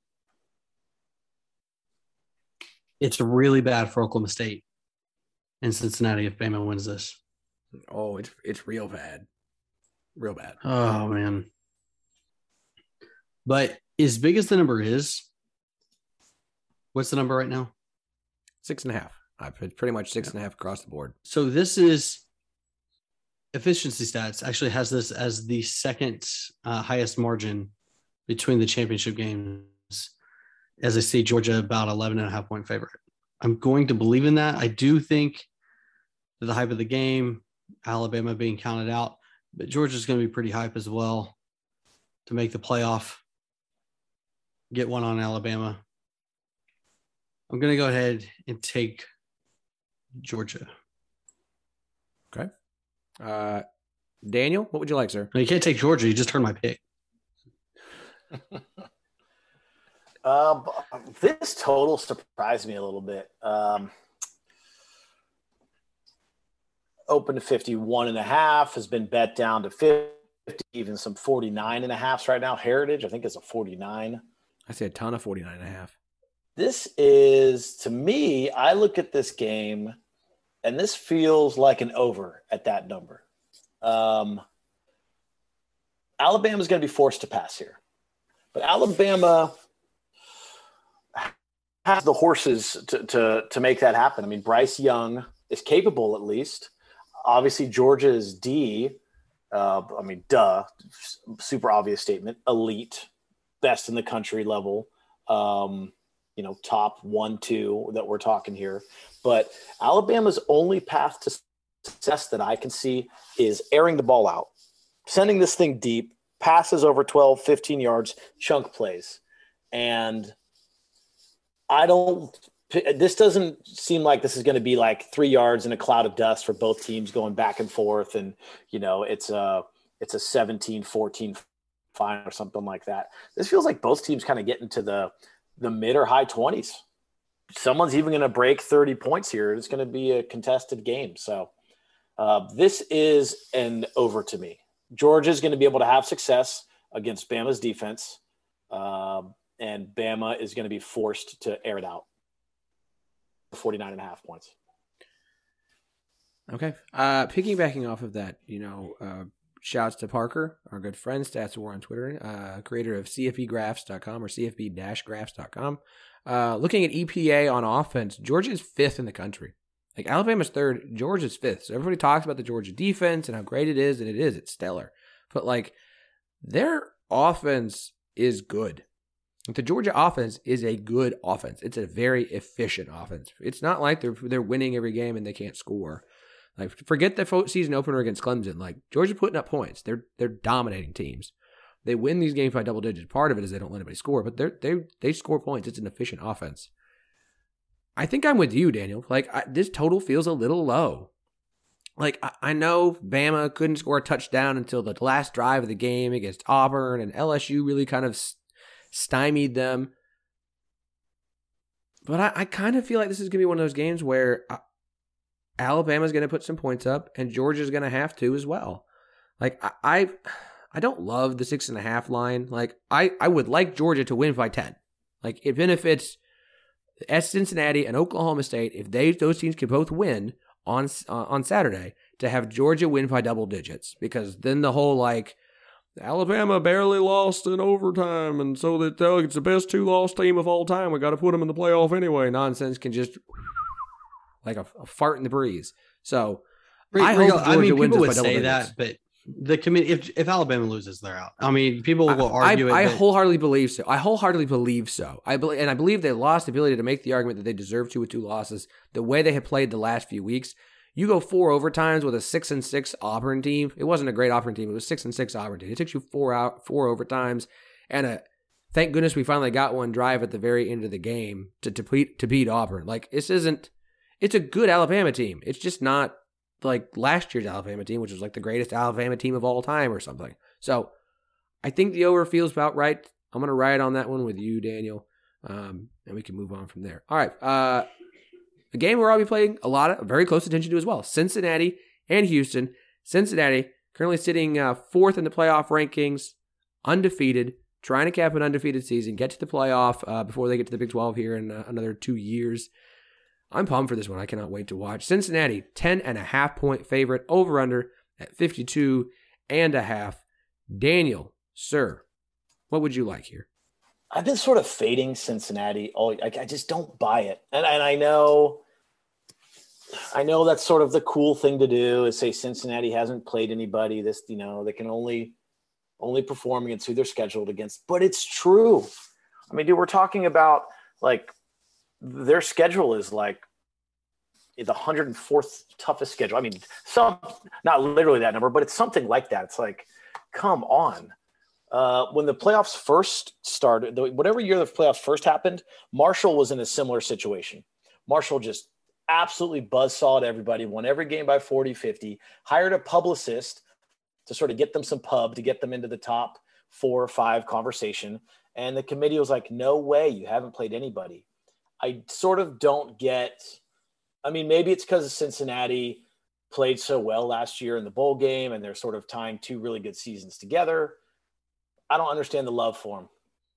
It's really bad for Oklahoma State and Cincinnati if Bama wins this. Oh, it's it's real bad. Real bad. Oh, man. But as big as the number is, what's the number right now? Six and a half. It's pretty much six yeah. and a half across the board. So this is efficiency stats actually has this as the second uh, highest margin between the championship games, as I see Georgia about eleven and a half point favorite. I'm going to believe in that. I do think that the hype of the game, Alabama being counted out, but Georgia's going to be pretty hype as well to make the playoff. Get one on Alabama. I'm going to go ahead and take Georgia. Okay. Uh, Daniel, what would you like, sir? No, you can't take Georgia. You just heard my pick. um, this total surprised me a little bit. Um, open to fifty-one and a half, has been bet down to fifty, even some forty-nine and a halves right now. Heritage, I think, is a forty-nine. I see a ton of forty-nine and a half. This is, to me, I look at this game, and this feels like an over at that number. Um, Alabama's going to be forced to pass here. But Alabama has the horses to, to, to make that happen. I mean, Bryce Young is capable, at least. Obviously, Georgia's D, uh, I mean, duh, super obvious statement, elite, best in the country level. Um, you know, top one, two that we're talking here. But Alabama's only path to success that I can see is airing the ball out, sending this thing deep, passes over twelve, fifteen yards, chunk plays. And I don't – this doesn't seem like this is going to be like three yards in a cloud of dust for both teams going back and forth. And, you know, it's a, it's a seventeen fourteen final or something like that. This feels like both teams kind of get into the – the mid or high twenties. Someone's even going to break thirty points here. It's going to be a contested game. So uh, this is an over to me. Georgia's going to be able to have success against Bama's defense. Uh, and Bama is going to be forced to air it out. forty-nine and a half points. Okay. Uh, piggybacking off of that, you know, uh, shouts to Parker, our good friend, Stats War on Twitter, uh, creator of C F B graphs dot com or C F B graphs dot com. Uh, looking at E P A on offense, Georgia is fifth in the country. Like, Alabama's third, Georgia's fifth. So everybody talks about the Georgia defense and how great it is, and it is. It's stellar. But, like, their offense is good. The Georgia offense is a good offense. It's a very efficient offense. It's not like they're they're winning every game and they can't score. Like, forget the season opener against Clemson. Like, Georgia putting up points. They're they're dominating teams. They win these games by double digits. Part of it is they don't let anybody score, but they they they score points. It's an efficient offense. I think I'm with you, Daniel. Like, I, this total feels a little low. Like, I, I know Bama couldn't score a touchdown until the last drive of the game against Auburn, and L S U really kind of stymied them. But I, I kind of feel like this is going to be one of those games where I, Alabama's going to put some points up, and Georgia's going to have to as well. Like, I, I I don't love the six and a half line. Like, I, I would like Georgia to win by ten. Like, it benefits at Cincinnati and Oklahoma State, if they those teams can both win on uh, on Saturday, to have Georgia win by double digits. Because then the whole, like, Alabama barely lost in overtime, and so that oh, it's the best two-loss team of all time. We got to put them in the playoff anyway. Nonsense can just like a, a fart in the breeze. So I hope Georgia I mean, wins people would by double say digits. that, but the committee, if if Alabama loses, they're out. I mean, people will I, argue I, it. I but... wholeheartedly believe so. I wholeheartedly believe so. I believe, and I believe they lost the ability to make the argument that they deserve two with two losses. The way they have played the last few weeks, you go four overtimes with a six and six Auburn team. It wasn't a great Auburn team. It was six and six Auburn team. It took you four out four overtimes, and a thank goodness we finally got one drive at the very end of the game to to beat to beat Auburn. Like, this isn't. It's a good Alabama team. It's just not like last year's Alabama team, which was like the greatest Alabama team of all time or something. So I think the over feels about right. I'm going to ride on that one with you, Daniel, um, and we can move on from there. All right. Uh, a game where I'll be paying a lot of very close attention to as well. Cincinnati and Houston. Cincinnati Currently sitting uh, fourth in the playoff rankings, undefeated, trying to cap an undefeated season, get to the playoff uh, before they get to the Big twelve here in uh, another two years. I'm pumped for this one. I cannot wait to watch. Cincinnati, ten and a half point favorite, over under at fifty-two and a half. Daniel, sir, what would you like here? I've been sort of fading Cincinnati. Oh, I, I just don't buy it. And, and I know, I know that's sort of the cool thing to do is say Cincinnati hasn't played anybody. This, you know, they can only, only perform against who they're scheduled against, but it's true. I mean, dude, we're talking about like their schedule is like the one hundred fourth toughest schedule. I mean, some, not literally that number, but it's something like that. It's like, come on. Uh, when the playoffs first started, whatever year the playoffs first happened, Marshall was in a similar situation. Marshall just absolutely buzzsawed everybody, won every game by forty, fifty, hired a publicist to sort of get them some pub, to get them into the top four or five conversation. And the committee was like, no way, you haven't played anybody. I sort of don't get, I mean, maybe it's because Cincinnati played so well last year in the bowl game and they're sort of tying two really good seasons together. I don't understand the love for them.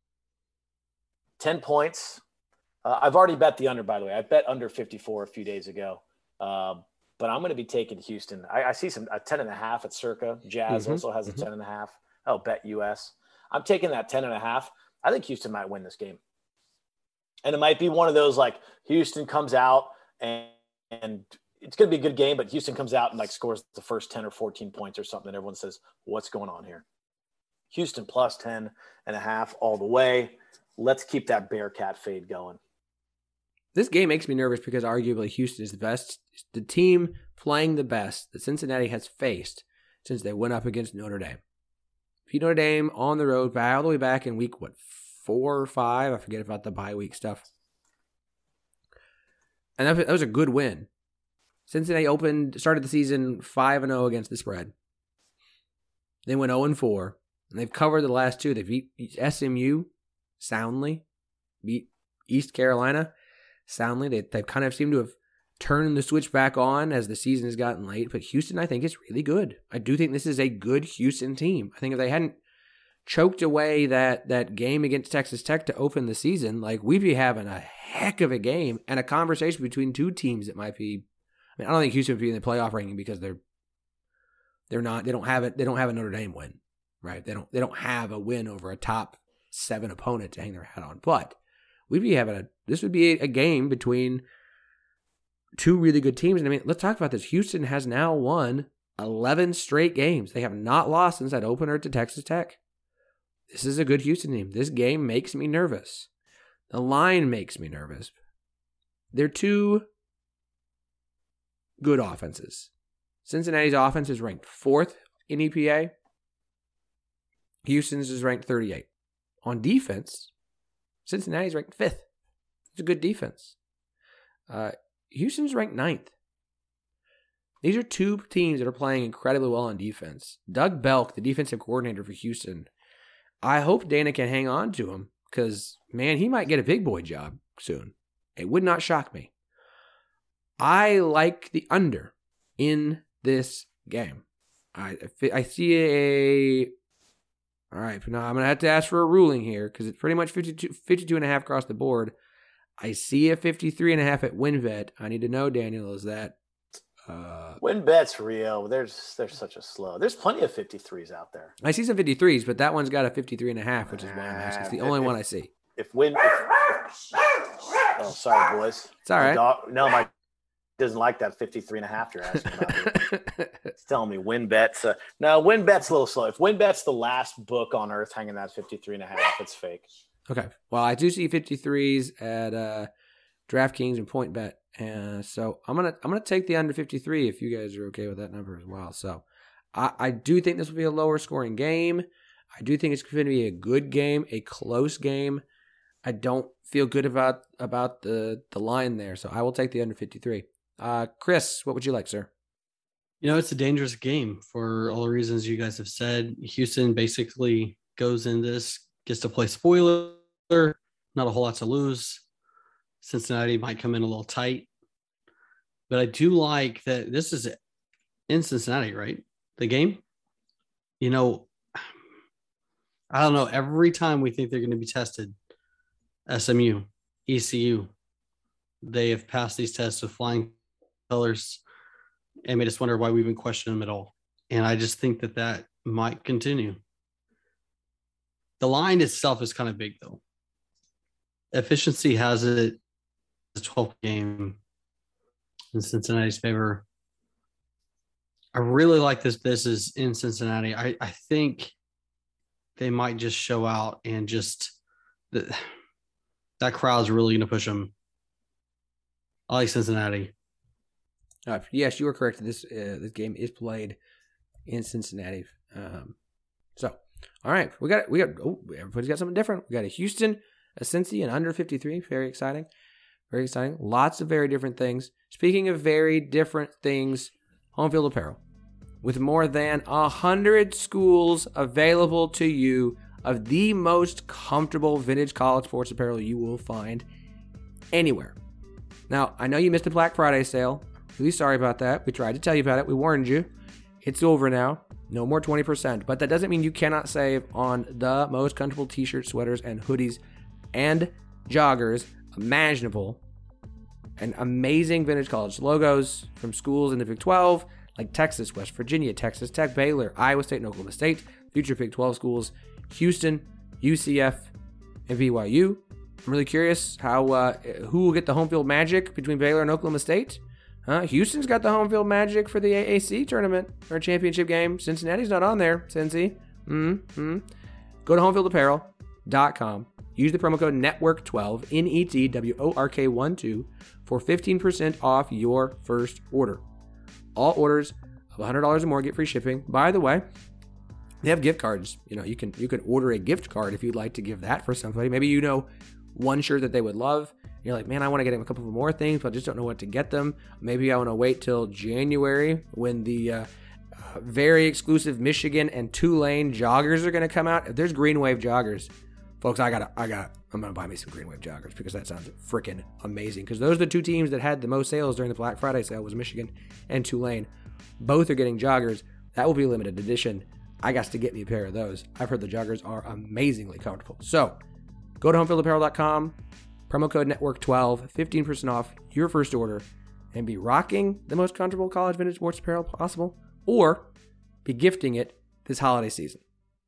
ten points. Uh, I've already bet the under, by the way. I bet under fifty-four a few days ago. Uh, but I'm going to be taking Houston. I, I see some a ten and a half at Circa. Jazz mm-hmm. also has a mm-hmm. ten and a half. Oh, bet U S. I'm taking that ten and a half. I think Houston might win this game. And it might be one of those like Houston comes out and, and it's going to be a good game, but Houston comes out and like scores the first ten or fourteen points or something. And everyone says, what's going on here? Houston plus ten and a half all the way. Let's keep that Bearcat fade going. This game makes me nervous because arguably Houston is the best, the team playing the best that Cincinnati has faced since they went up against Notre Dame. Beat Notre Dame on the road, all the way back in week, what, four or five? I forget about the bye week stuff. And that was a good win. Cincinnati opened, started the season five and oh against the spread. They went oh and four, and they've covered the last two. They beat S M U soundly, beat East Carolina soundly. They, they've kind of seemed to have turned the switch back on as the season has gotten late. But Houston, I think, is really good. I do think this is a good Houston team. I think if they hadn't choked away that, that game against Texas Tech to open the season, like we'd be having a heck of a game and a conversation between two teams that might be. I mean, I don't think Houston would be in the playoff ranking because they're they're not. They don't have it. They don't have a Notre Dame win, right? They don't. They don't have a win over a top seven opponent to hang their hat on. But we'd be having a. This would be a, a game between two really good teams. And I mean, let's talk about this. Houston has now won eleven straight games. They have not lost since that opener to Texas Tech. This is a good Houston team. This game makes me nervous. The line makes me nervous. They're two good offenses. Cincinnati's offense is ranked fourth in E P A. Houston's is ranked thirty-eighth. On defense, Cincinnati's ranked fifth. It's a good defense. Uh, Houston's ranked ninth. These are two teams that are playing incredibly well on defense. Doug Belk, the defensive coordinator for Houston, I hope Dana can hang on to him because, man, he might get a big boy job soon. It would not shock me. I like the under in this game. I I see a... All right, now I'm going to have to ask for a ruling here because it's pretty much fifty-two, fifty-two and a half across the board. I see a fifty-three and a half at WinBet. I need to know, Daniel, is that... Uh, WinBet's real. There's there's such a slow. There's plenty of fifty-threes out there. I see some fifty-threes, but that one's got a fifty-three and a half, which is why I'm asking. It's the only if, one I see. If Win... If, oh, sorry, boys. It's all right. My dog, no, my doesn't like that fifty-three and a half you're asking about. It's telling me WinBet's uh, no WinBet's a little slow. If WinBet's the last book on earth hanging that fifty-three and a half, it's fake. Okay. Well, I do see fifty-threes at uh, DraftKings and PointBet, and so I'm gonna I'm gonna take the under fifty-three if you guys are okay with that number as well. So I, I do think this will be a lower scoring game. I do think it's going to be a good game, a close game. I don't feel good about about the the line there, so I will take the under fifty-three. Uh, Chris, what would you like, sir? You know, it's a dangerous game for all the reasons you guys have said. Houston basically goes in this, gets to play spoiler, not a whole lot to lose. Cincinnati might come in a little tight. But I do like that this is in Cincinnati, right? The game? you know, I don't know. Every time we think they're going to be tested, S M U, E C U, they have passed these tests with flying colors and made us wonder why we even question them at all. And I just think that that might continue. The line itself is kind of big, though. Efficiency has it as a twelfth game in Cincinnati's favor. I really like this. This is in Cincinnati. I, I think they might just show out and just the, that crowd's really going to push them. I like Cincinnati. Uh, yes, you are correct. This uh, this game is played in Cincinnati. Um, so, all right, we got we got. Oh, everybody's got something different. We got a Houston, a Cincy, and under fifty-three. Very exciting. Very exciting. Lots of very different things. Speaking of very different things, Home Field Apparel. With more than a hundred schools available to you of the most comfortable vintage college sports apparel you will find anywhere. Now, I know you missed the Black Friday sale. Really sorry about that. We tried to tell you about it. We warned you. It's over now. No more twenty percent. But that doesn't mean you cannot save on the most comfortable t-shirts, sweaters, and hoodies and joggers imaginable. And amazing vintage college logos from schools in the Big twelve, like Texas, West Virginia, Texas Tech, Baylor, Iowa State, and Oklahoma State. Future Big twelve schools, Houston, U C F, and B Y U. I'm really curious how uh, who will get the home field magic between Baylor and Oklahoma State. Huh? Houston's got the home field magic for the A A C tournament or championship game. Cincinnati's not on there, Cincy. Mm-hmm. Go to home field apparel dot com. Use the promo code network twelve, N E T W O R K one two, for fifteen percent off your first order. All orders of one hundred dollars or more get free shipping. By the way, they have gift cards. You know, you can you can order a gift card if you'd like to give that for somebody. Maybe you know one shirt that they would love. You're like, man, I want to get them a couple of more things, but I just don't know what to get them. Maybe I want to wait till January when the uh, uh, very exclusive Michigan and Tulane joggers are going to come out. If there's Green Wave joggers, folks, I got I got I'm going to buy me some Green Wave joggers because that sounds freaking amazing. Because those are the two teams that had the most sales during the Black Friday sale was Michigan and Tulane. Both are getting joggers. That will be a limited edition. I got to get me a pair of those. I've heard the joggers are amazingly comfortable. So go to home field apparel dot com, promo code network twelve, fifteen percent off your first order, and be rocking the most comfortable college vintage sports apparel possible, or be gifting it this holiday season.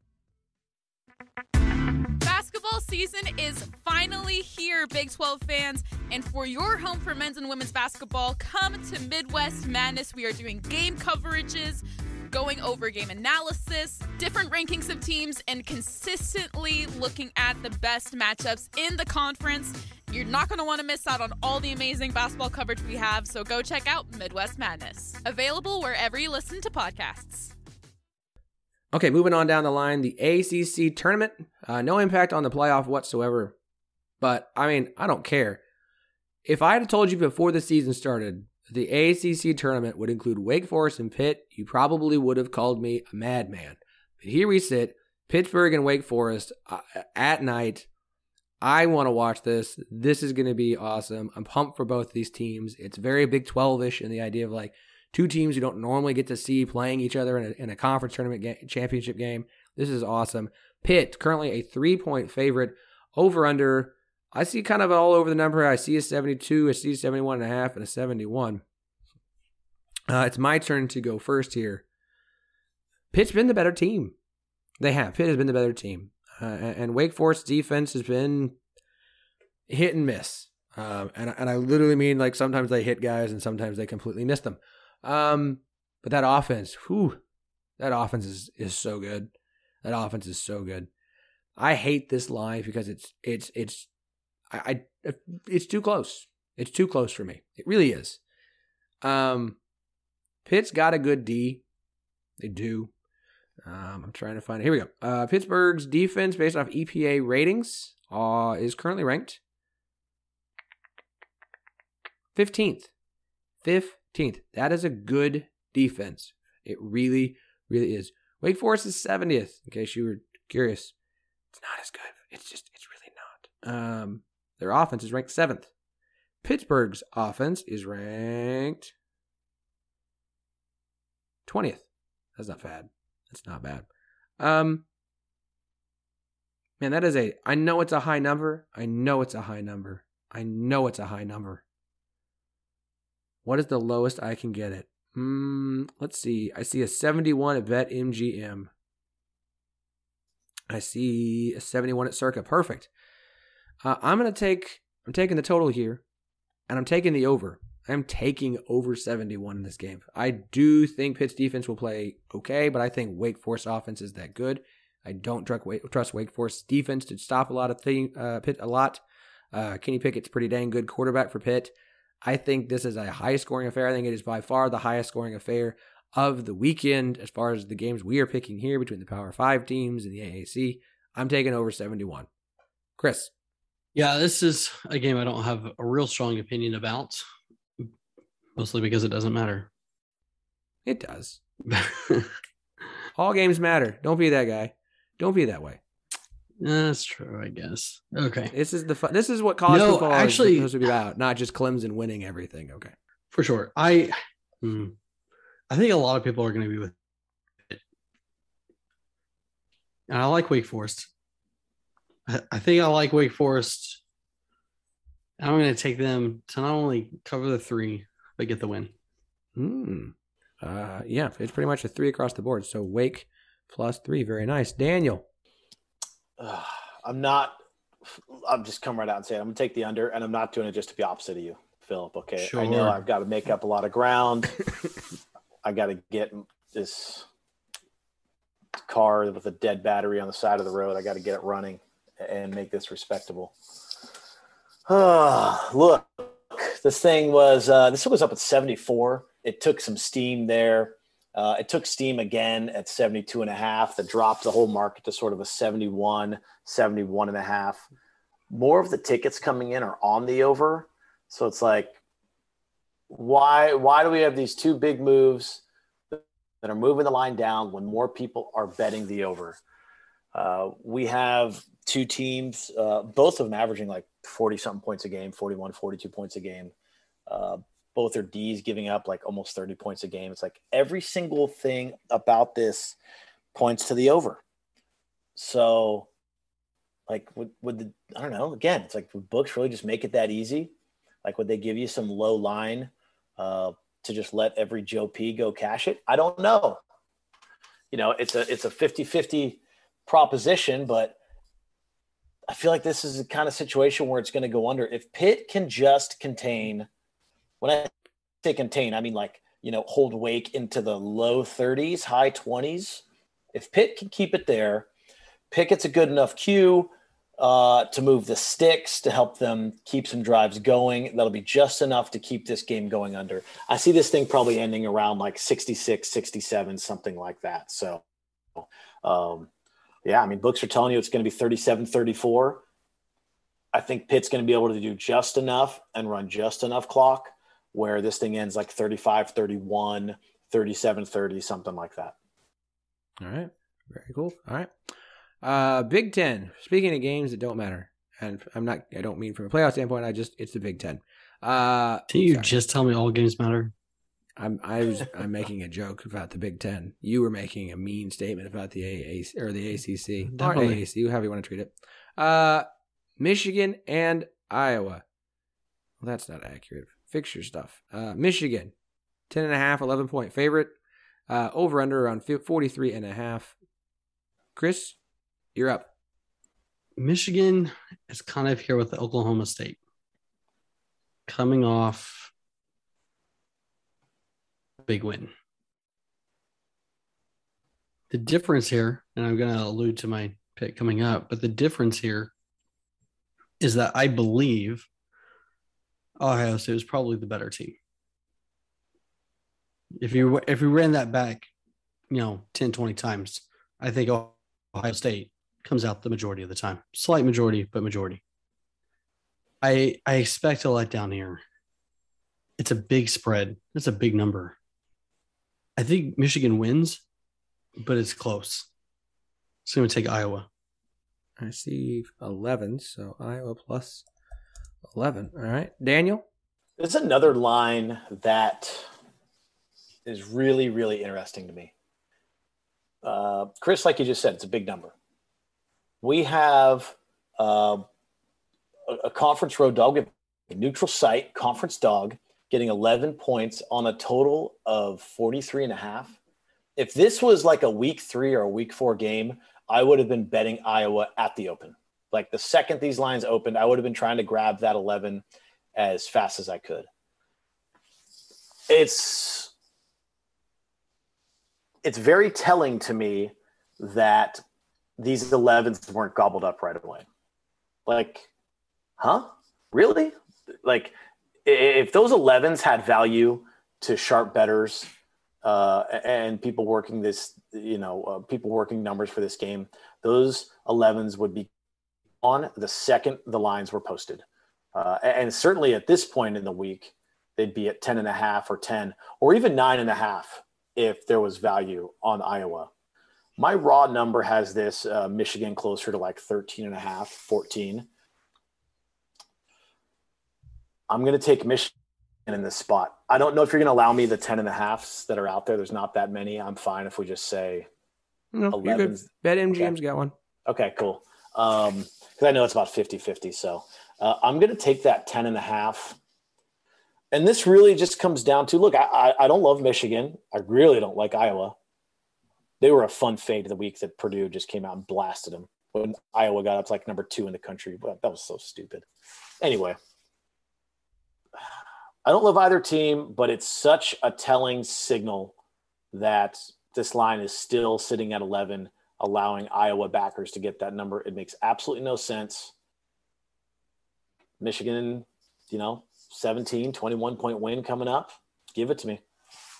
Basketball season is finally here, Big twelve fans, and for your home for men's and women's basketball, come to Midwest Madness. We are doing game coverages, going over game analysis, different rankings of teams, and consistently looking at the best matchups in the conference. You're not going to want to miss out on all the amazing basketball coverage we have, so go check out Midwest Madness. Available wherever you listen to podcasts. Okay, moving on down the line, the A C C tournament. Uh, no impact on the playoff whatsoever. But, I mean, I don't care. If I had told you before the season started the A C C tournament would include Wake Forest and Pitt, you probably would have called me a madman. But here we sit, Pittsburgh and Wake Forest uh, at night. I want to watch this. This is going to be awesome. I'm pumped for both these teams. It's very Big twelve-ish in the idea of like two teams you don't normally get to see playing each other in a, in a conference tournament ga- championship game. This is awesome. Pitt, currently a three-point favorite. Over under, I see kind of all over the number. I see a seventy-two, I see a seventy-one and a half, and a seventy-one. Uh, it's my turn to go first here. Pitt's been the better team. They have. Pitt has been the better team. Uh, and Wake Forest defense has been hit and miss. Um, and, and I literally mean like sometimes they hit guys and sometimes they completely miss them. Um, but that offense, whew, that offense is, is so good. That offense is so good. I hate this line because it's, it's, it's, I, I, it's too close. It's too close for me. It really is. Um, Pitt's got a good D. They do. Um, I'm trying to find it. Here we go. Uh, Pittsburgh's defense, based off E P A ratings, uh, is currently ranked fifteenth. fifteenth. That is a good defense. It really, really is. Wake Forest is seventieth, in case you were curious. It's not as good. It's just, it's really not. Um, their offense is ranked seventh. Pittsburgh's offense is ranked twentieth. That's not bad. That's not bad. Um, man, that is a, I know it's a high number. I know it's a high number. I know it's a high number. What is the lowest I can get it? Hmm, let's see. I see a seventy-one at BetMGM. I see a seventy-one at Circa. Perfect. Uh, I'm going to take, I'm taking the total here, and I'm taking the over. I'm taking over seventy-one in this game. I do think Pitt's defense will play okay, but I think Wake Forest offense is that good. I don't trust Wake Forest defense to stop a lot of thing, uh, Pitt a lot. Uh, Kenny Pickett's pretty dang good quarterback for Pitt. I think this is a high-scoring affair. I think it is by far the highest-scoring affair of the weekend as far as the games we are picking here between the Power Five teams and the A A C. I'm taking over seventy-one. Chris. Yeah, this is a game I don't have a real strong opinion about, mostly because it doesn't matter. It does. All games matter. Don't be that guy. Don't be that way. That's true, I guess. Okay. This is the fun, this is what college no, football actually, is supposed to be about, not just Clemson winning everything. Okay. For sure. I hmm, I think a lot of people are going to be with it. And I like Wake Forest. I, I think I like Wake Forest. I'm going to take them to not only cover the three, but get the win. Hmm. Uh, yeah, it's pretty much a three across the board. So Wake plus three. Very nice. Daniel. Uh, I'm not – I'm just come right out and say it. I'm going to take the under, and I'm not doing it just to be opposite of you, Philip, okay? Sure. I know I've got to make up a lot of ground. I got to get this car with a dead battery on the side of the road. I got to get it running and make this respectable. Uh, look, this thing was uh, – this was up at seventy-four. It took some steam there. Uh, it took steam again at seventy-two and a half. That dropped the whole market to sort of a seventy-one, seventy-one and a half. More of the tickets coming in are on the over. So it's like, why, why do we have these two big moves that are moving the line down when more people are betting the over? Uh, we have two teams, uh, both of them averaging like forty something points a game, forty-one, forty-two points a game. Uh, Both are D's giving up like almost thirty points a game. It's like every single thing about this points to the over. So like would, would the, I don't know, again, it's like would books really just make it that easy? Like would they give you some low line uh, to just let every Joe P go cash it? I don't know. You know, it's a, it's a fifty-fifty proposition, but I feel like this is the kind of situation where it's going to go under. If Pitt can just contain, when I say contain, I mean like, you know, hold Wake into the low thirties, high twenties. If Pitt can keep it there, Pickett's a good enough cue uh, to move the sticks to help them keep some drives going. That'll be just enough to keep this game going under. I see this thing probably ending around like sixty-six, sixty-seven, something like that. So, um, yeah, I mean, books are telling you it's going to be thirty-seven, thirty-four. I think Pitt's going to be able to do just enough and run just enough clock where this thing ends like thirty-five, thirty-one, thirty-seven, thirty, something like that. All right. Very cool. All right. Uh, Big Ten. Speaking of games that don't matter, and I'm not, I don't mean from a playoff standpoint. I just, it's the Big Ten. Uh, Did you sorry. just tell me all games matter? I'm, I was, I'm making a joke about the Big Ten. You were making a mean statement about the A A C or the A C C, Definitely. or A A C, however you want to treat it. Uh, Michigan and Iowa. Well, that's not accurate. Fixture stuff. Uh, Michigan, ten and a half, eleven point favorite. Uh, over under around forty-three and a half. Chris, you're up. Michigan is kind of here with Oklahoma State. Coming off a big win. The difference here, and I'm going to allude to my pick coming up, but the difference here is that I believe Ohio State was probably the better team. If you if we ran that back, you know, ten, twenty times, I think Ohio State comes out the majority of the time. Slight majority, but majority. I I expect a letdown here. It's a big spread. It's a big number. I think Michigan wins, but it's close. It's going to take Iowa. I see eleven, so Iowa plus eleven. All right. Daniel? There's another line that is really, really interesting to me. Uh, Chris, like you just said, it's a big number. We have uh, a, a conference road dog, a neutral site, conference dog, getting eleven points on a total of forty-three and a half. If this was like a week three or a week four game, I would have been betting Iowa at the open. Like the second these lines opened, I would have been trying to grab that eleven as fast as I could. It's it's very telling to me that these elevens weren't gobbled up right away. Like, huh? Really? Like, if those elevens had value to sharp bettors uh, and people working this, you know, uh, people working numbers for this game, those elevens would be on the second the lines were posted. Uh, and certainly at this point in the week, they'd be at ten and a half or ten or even nine and a half if there was value on Iowa. My raw number has this uh, Michigan closer to like thirteen and a half, fourteen. I'm going to take Michigan in this spot. I don't know if you're going to allow me the ten and a halves that are out there. There's not that many. I'm fine if we just say no, eleven. BetMGM's okay. got one. Okay, cool. Um, because I know it's about fifty-fifty. So uh, I'm going to take that ten and a half. And this really just comes down to, look, I, I, I don't love Michigan. I really don't like Iowa. They were a fun fade of the week that Purdue just came out and blasted them when Iowa got up to like number two in the country. But that was so stupid. Anyway, I don't love either team, but it's such a telling signal that this line is still sitting at eleven, allowing Iowa backers to get that number. It makes absolutely no sense. Michigan, you know, seventeen, twenty-one point win coming up. Give it to me.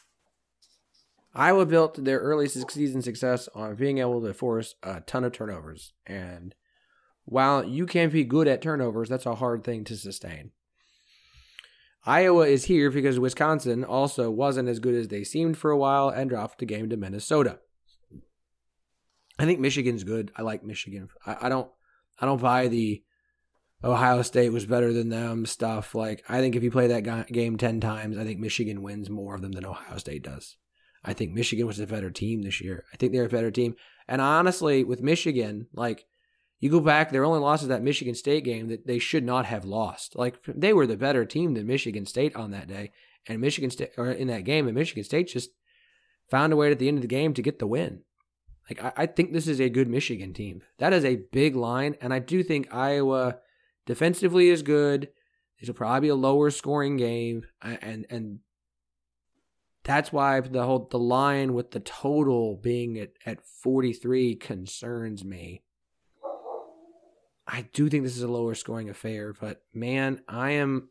Iowa built their early season success on being able to force a ton of turnovers. And while you can be good at turnovers, that's a hard thing to sustain. Iowa is here because Wisconsin also wasn't as good as they seemed for a while and dropped the game to Minnesota. I think Michigan's good. I like Michigan. I, I don't I don't buy the Ohio State was better than them stuff. Like, I think if you play that game ten times, I think Michigan wins more of them than Ohio State does. I think Michigan was a better team this year. I think they're a better team. And honestly, with Michigan, like, you go back, their only loss is that Michigan State game that they should not have lost. Like, they were the better team than Michigan State on that day. And Michigan State, or in that game, and Michigan State just found a way at the end of the game to get the win. Like, I, I think this is a good Michigan team. That is a big line. And I do think Iowa defensively is good. This will probably be a lower scoring game. And, and, That's why the whole the line with the total being at, at forty-three concerns me. I do think this is a lower scoring affair, but man, I am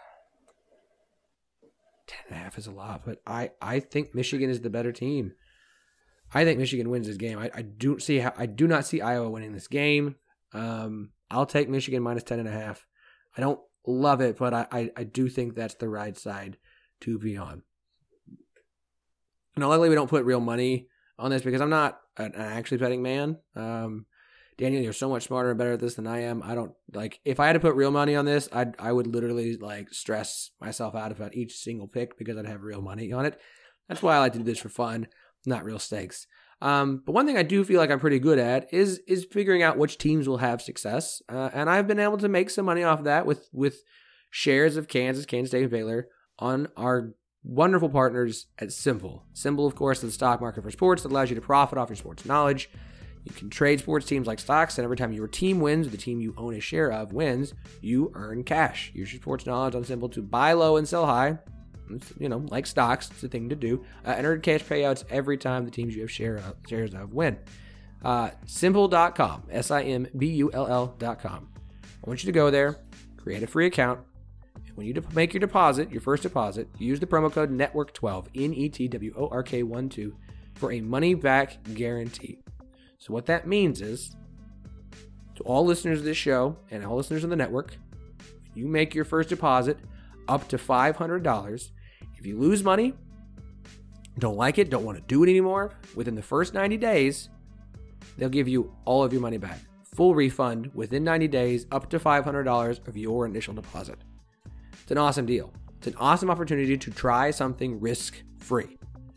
ten and a half is a lot, but I, I think Michigan is the better team. I think Michigan wins this game. I, I do see how I do not see Iowa winning this game. Um, I'll take Michigan minus ten and a half. I don't love it, but I, I, I do think that's the right side to be on. No, luckily we don't put real money on this because I'm not an actually betting man. Um, Daniel, you're so much smarter and better at this than I am. I don't like if I had to put real money on this, I'd I would literally like stress myself out about each single pick because I'd have real money on it. That's why I like to do this for fun, not real stakes. Um, but one thing I do feel like I'm pretty good at is is figuring out which teams will have success, uh, and I've been able to make some money off of that with with shares of Kansas, Kansas State, and Baylor on our wonderful partners at Simple. Simple, of course, is the stock market for sports that allows you to profit off your sports knowledge. You can trade sports teams like stocks, and every time your team wins, or the team you own a share of wins, you earn cash. Use your sports knowledge on Simple to buy low and sell high. It's, you know, like stocks, it's a thing to do. Uh, and earn cash payouts every time the teams you have share of, shares of win. Uh, simple dot com, S I M B U L L dot com. I want you to go there, create a free account. When you de- make your deposit, your first deposit, use the promo code network twelve, N E T W O R K one two, for a money-back guarantee. So what that means is, to all listeners of this show and all listeners of the network, you make your first deposit up to five hundred dollars. If you lose money, don't like it, don't want to do it anymore, within the first ninety days, they'll give you all of your money back. Full refund within ninety days, up to five hundred dollars of your initial deposit. It's an awesome deal. It's an awesome opportunity to try something risk-free.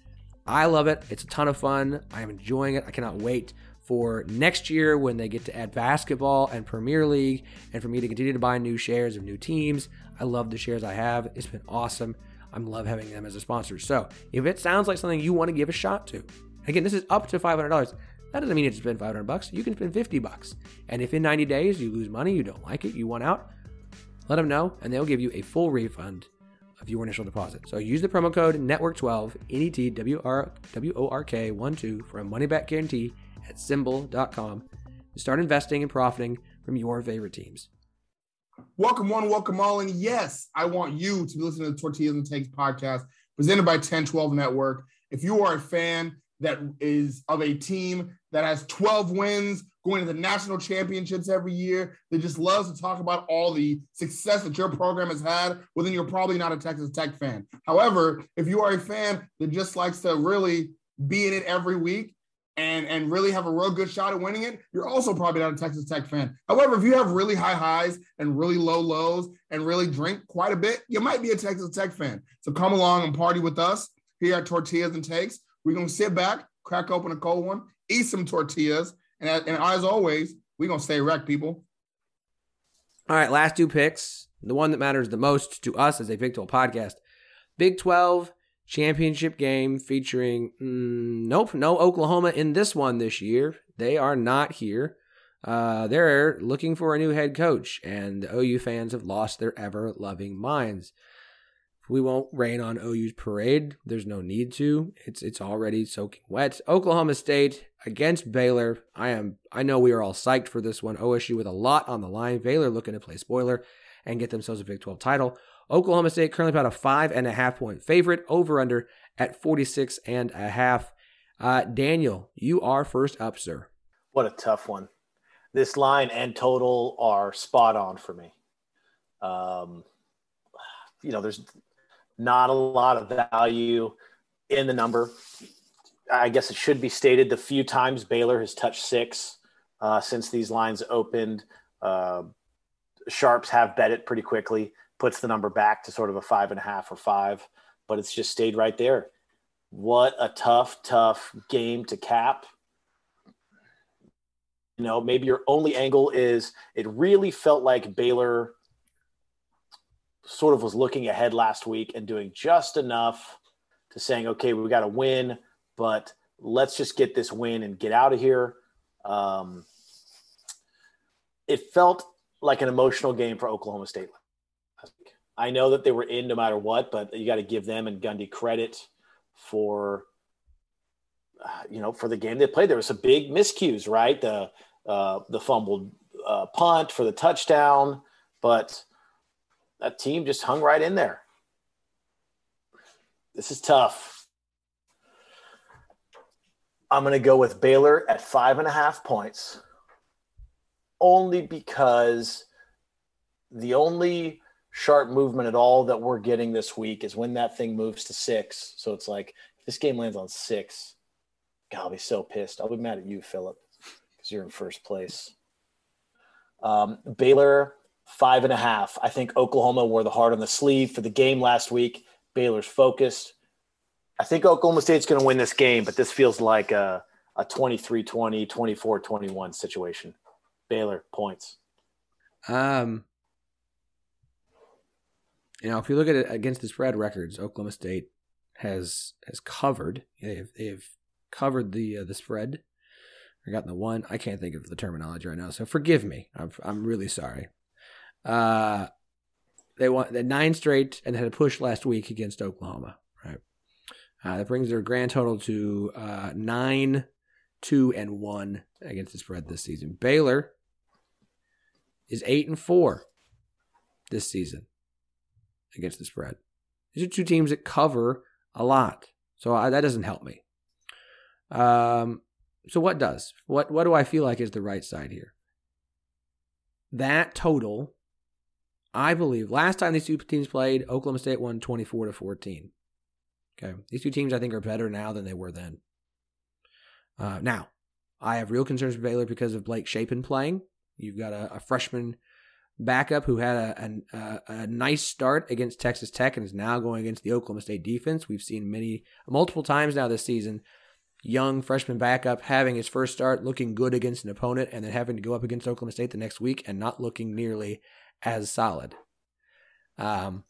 I love it. It's a ton of fun. I am enjoying it. I cannot wait for next year when they get to add basketball and Premier League and for me to continue to buy new shares of new teams. I love the shares I have. It's been awesome. I love having them as a sponsor. So if it sounds like something you want to give a shot to, again, this is up to five hundred dollars. That doesn't mean you have to spend five hundred bucks. You can spend fifty bucks. And if in ninety days you lose money, you don't like it, you want out, let them know and they'll give you a full refund of your initial deposit. So use the promo code network twelve, N E T W O R K one two for a money back guarantee at symbol dot com to start investing and profiting from your favorite teams. Welcome one, welcome all. And yes, I want you to be listening to the Tortillas and Takes podcast presented by ten twelve Network. If you are a fan that is of a team that has twelve wins, going to the national championships every year, that just loves to talk about all the success that your program has had, well, then you're probably not a Texas Tech fan. However, if you are a fan that just likes to really be in it every week and, and really have a real good shot at winning it, you're also probably not a Texas Tech fan. However, if you have really high highs and really low lows and really drink quite a bit, you might be a Texas Tech fan. So come along and party with us here at Tortillas and Takes. We're going to sit back, crack open a cold one, eat some tortillas, and, and as always, we're going to stay wrecked, people. All right, last two picks. The one that matters the most to us as a Big twelve podcast. Big twelve championship game featuring, mm, nope, no Oklahoma in this one this year. They are not here. Uh, they're looking for a new head coach, and the O U fans have lost their ever-loving minds. We won't rain on O U's parade. There's no need to. It's it's already soaking wet. Oklahoma State against Baylor. I am. I know we are all psyched for this one. O S U with a lot on the line. Baylor looking to play spoiler and get themselves a Big twelve title. Oklahoma State currently about a five and a half point favorite. Over under at forty-six and a half. Uh, Daniel, you are first up, sir. What a tough one. This line and total are spot on for me. Um, you know, there's not a lot of value in the number. I guess it should be stated the few times Baylor has touched six uh, since these lines opened. Uh, Sharps have bet it pretty quickly, puts the number back to sort of a five and a half or five, but it's just stayed right there. What a tough, tough game to cap. You know, maybe your only angle is it really felt like Baylor sort of was looking ahead last week and doing just enough to saying, okay, we got to win, but let's just get this win and get out of here. Um, it felt like an emotional game for Oklahoma State. I know that they were in no matter what, but you got to give them and Gundy credit for, uh, you know, for the game they played. There was some big miscues, right? The, uh, the fumbled uh, punt for the touchdown, but that team just hung right in there. This is tough. I'm going to go with Baylor at five and a half points, only because the only sharp movement at all that we're getting this week is when that thing moves to six. So it's like, if this game lands on six, God, I'll be so pissed. I'll be mad at you, Philip, because you're in first place. Um, Baylor, Five and a half. I think Oklahoma wore the heart on the sleeve for the game last week. Baylor's focused. I think Oklahoma State's going to win this game, but this feels like a, a twenty-three twenty, twenty-four twenty-one situation. Baylor, points. Um, you know, if you look at it against the spread records, Oklahoma State has has covered. They've they've covered the uh, the spread. I got the one. I can't think of the terminology right now, so forgive me. I'm I'm really sorry. Uh, they won the nine straight and had a push last week against Oklahoma, right? Uh, that brings their grand total to uh, nine, two, and one against the spread this season. Baylor is eight and four this season against the spread. These are two teams that cover a lot, so I, that doesn't help me. Um, so what does? What what do I feel like is the right side here? That total. I believe last time these two teams played, Oklahoma State won twenty-four to fourteen. Okay, these two teams I think are better now than they were then. Uh, now, I have real concerns for Baylor because of Blake Shapen playing. You've got a, a freshman backup who had a, a, a nice start against Texas Tech and is now going against the Oklahoma State defense. We've seen many, multiple times now this season, young freshman backup having his first start, looking good against an opponent, and then having to go up against Oklahoma State the next week and not looking nearly as solid. Um,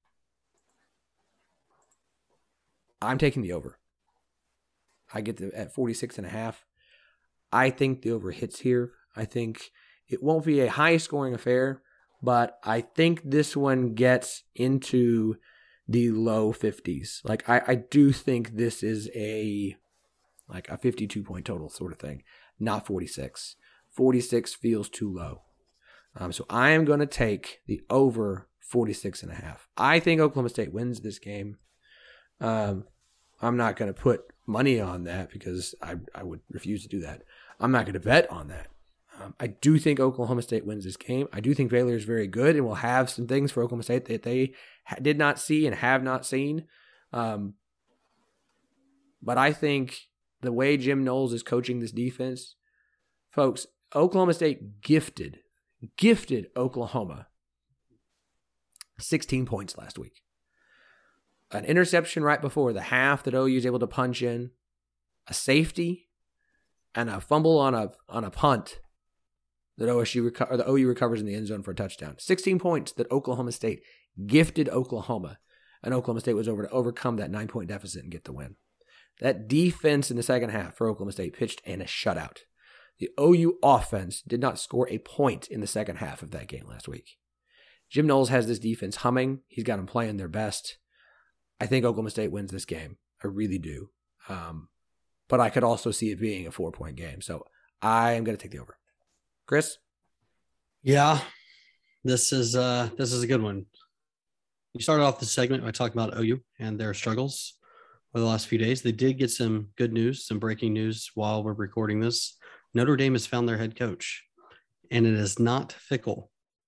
I'm taking the over. I get the at forty-six and a half. I think the over hits here. I think it won't be a high scoring affair, but I think this one gets into the low fifties. Like I, I do think this is a like a fifty-two point total sort of thing, not forty-six. forty-six feels too low. Um, so I am going to take the over forty-six and a half. I think Oklahoma State wins this game. Um, I'm not going to put money on that because I, I would refuse to do that. I'm not going to bet on that. Um, I do think Oklahoma State wins this game. I do think Baylor is very good and will have some things for Oklahoma State that they ha- did not see and have not seen. Um, but I think the way Jim Knowles is coaching this defense, folks, Oklahoma State gifted, gifted Oklahoma sixteen points last week. An interception right before the half that O U is able to punch in, a safety, and a fumble on a on a punt that O S U reco- or the O U recovers in the end zone for a touchdown. sixteen points that Oklahoma State gifted Oklahoma, and Oklahoma State was over to overcome that nine-point deficit and get the win. That defense in the second half for Oklahoma State pitched in a shutout. The O U offense did not score a point in the second half of that game last week. Jim Knowles has this defense humming. He's got them playing their best. I think Oklahoma State wins this game. I really do. Um, but I could also see it being a four-point game. So I am going to take the over. Chris? Yeah, this is uh, this is a good one. You started off the segment by talking about O U and their struggles over the last few days. They did get some good news, some breaking news while we're recording this. Notre Dame has found their head coach, and it is not Fickle.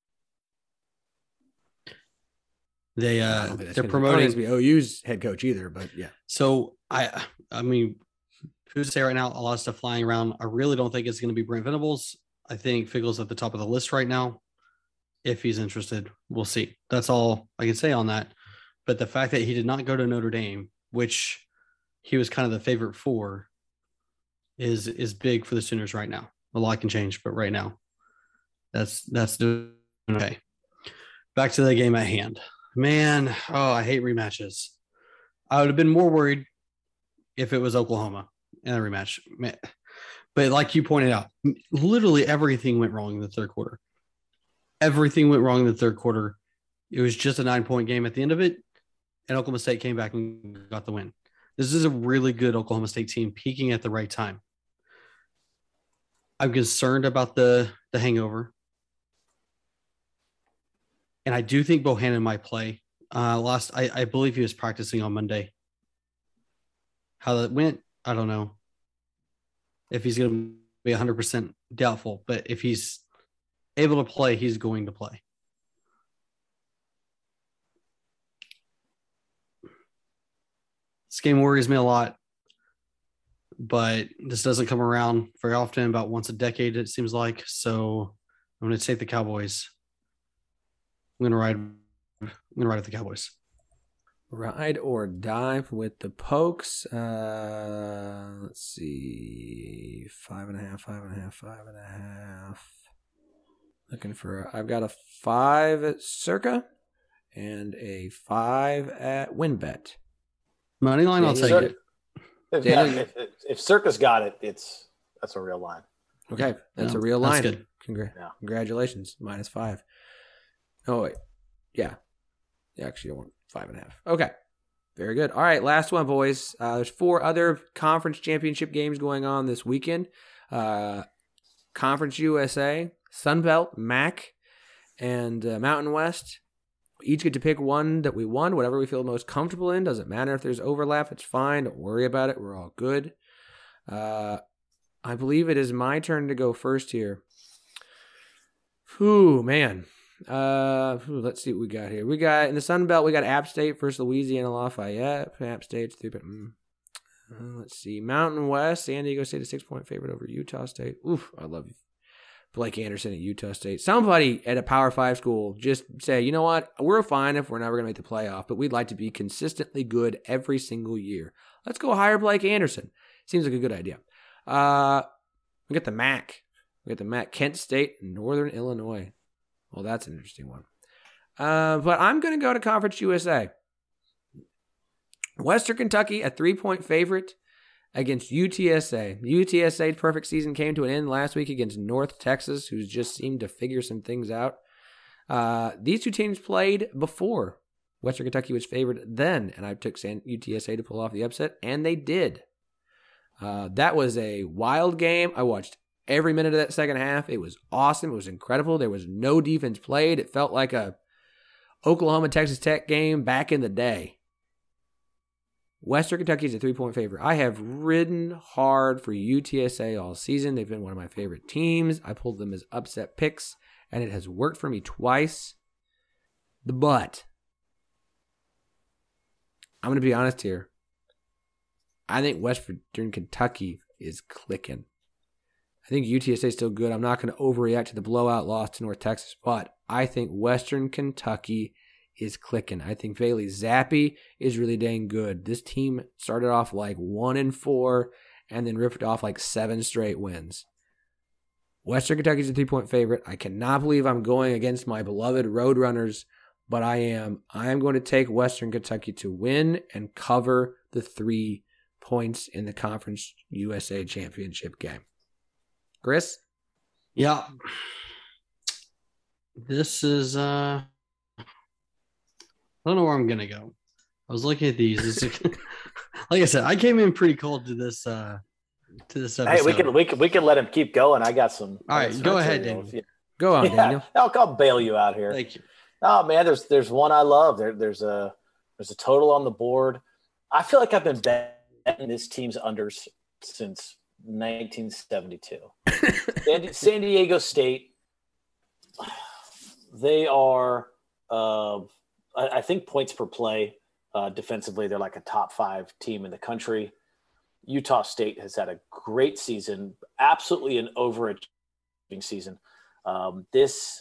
They uh, they're promoting. It to be O U's head coach either, but yeah. So I, I mean, who's to say right now? A lot of stuff flying around. I really don't think it's going to be Brent Venables. I think Fickle's at the top of the list right now. If he's interested, we'll see. That's all I can say on that. But the fact that he did not go to Notre Dame, which he was kind of the favorite for, is is big for the Sooners right now. A lot can change, but right now, that's that's doing okay. Back to the game at hand. Man, oh, I hate rematches. I would have been more worried if it was Oklahoma in a rematch. Man. But like you pointed out, literally everything went wrong in the third quarter. Everything went wrong in the third quarter. It was just a nine-point game at the end of it, and Oklahoma State came back and got the win. This is a really good Oklahoma State team peaking at the right time. I'm concerned about the, the hangover. And I do think Bohannon might play. Uh, last, I, I believe he was practicing on Monday. How that went, I don't know. If he's going to be one hundred percent doubtful, but if he's able to play, he's going to play. This game worries me a lot, but this doesn't come around very often, about once a decade, it seems like. So I'm going to take the Cowboys. I'm going to ride. I'm going to ride with the Cowboys. Ride or die with the Pokes. Uh, let's see. Five and a half, five and a half, five and a half. Looking for, I've got a five at Circa and a five at WinBet. Money line, I'll take it. If, if, if, if Circa's got it, it's that's a real line. Okay, that's yeah, a real line. That's good. Congra- yeah. Congratulations, minus five. Oh, wait. Yeah. Yeah, actually, I want five and a half. Okay. Very good. All right, last one, boys. Uh, there's four other conference championship games going on this weekend. Uh, Conference U S A, Sunbelt, M A C, and uh, Mountain West. We each get to pick one that we won, whatever we feel most comfortable in. Doesn't matter if there's overlap. It's fine. Don't worry about it. We're all good. Uh, I believe it is my turn to go first here. Whew, man. Uh, let's see what we got here. We got in the Sun Belt. We got App State versus Louisiana Lafayette. App State's stupid. Mm. Uh, let's see. Mountain West. San Diego State a six point favorite over Utah State. Oof, I love you. Blake Anderson at Utah State. Somebody at a Power Five school just say, you know what, we're fine if we're never going to make the playoff, but we'd like to be consistently good every single year. Let's go hire Blake Anderson. Seems like a good idea. Uh, we got the M A C. We got the M A C. Kent State, Northern Illinois. Well, that's an interesting one. Uh, but I'm going to go to Conference U S A. Western Kentucky, a three-point favorite against U T S A. U T S A's perfect season came to an end last week against North Texas, who just seemed to figure some things out. Uh, these two teams played before. Western Kentucky was favored then, and I took U T S A to pull off the upset, and they did. Uh, that was a wild game. I watched every minute of that second half. It was awesome. It was incredible. There was no defense played. It felt like a Oklahoma-Texas Tech game back in the day. Western Kentucky is a three-point favorite. I have ridden hard for U T S A all season. They've been one of my favorite teams. I pulled them as upset picks, and it has worked for me twice. But I'm going to be honest here. I think Western Kentucky is clicking. I think U T S A is still good. I'm not going to overreact to the blowout loss to North Texas, but I think Western Kentucky is clicking. I think Bailey Zappi is really dang good. This team started off like one and four and then ripped off like seven straight wins. Western Kentucky is a three-point favorite. I cannot believe I'm going against my beloved Roadrunners, but I am. I am going to take Western Kentucky to win and cover the three points in the Conference U S A Championship game. Chris? Yeah. This is... uh I don't know where I'm gonna go. I was looking at these. Like I said, I came in pretty cold to this. Uh, to this episode. Hey, we can we can we can let him keep going. I got some. All right, go ahead, Daniel. Yeah. Go on, yeah. Daniel. I'll, I'll bail you out here. Thank you. Oh man, there's there's one I love. There there's a there's a total on the board. I feel like I've been betting this team's unders since nineteen seventy-two. San, San Diego State. They are. Uh, I think points per play uh, defensively, they're like a top five team in the country. Utah State has had a great season, absolutely an overachieving season. Um, this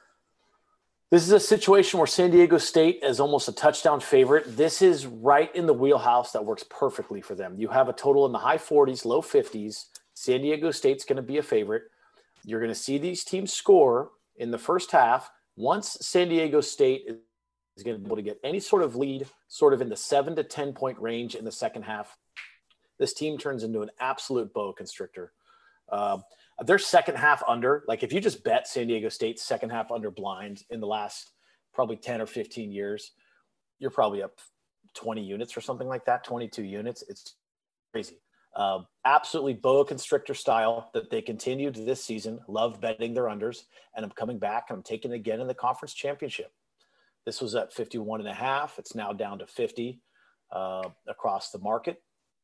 this is a situation where San Diego State is almost a touchdown favorite. This is right in the wheelhouse that works perfectly for them. You have a total in the high forties, low fifties. San Diego State's going to be a favorite. You're going to see these teams score in the first half. Once San Diego State is is going to be able to get any sort of lead sort of in the seven to ten point range in the second half, this team turns into an absolute boa constrictor. Uh, their second half under, like if you just bet San Diego State's second half under blind in the last probably ten or fifteen years, you're probably up twenty units or something like that, twenty-two units. It's crazy. Uh, absolutely boa constrictor style that they continued this season. Love betting their unders, and I'm coming back and I'm taking it again in the conference championship. This was at fifty-one and a half. It's now down to fifty uh, across the market.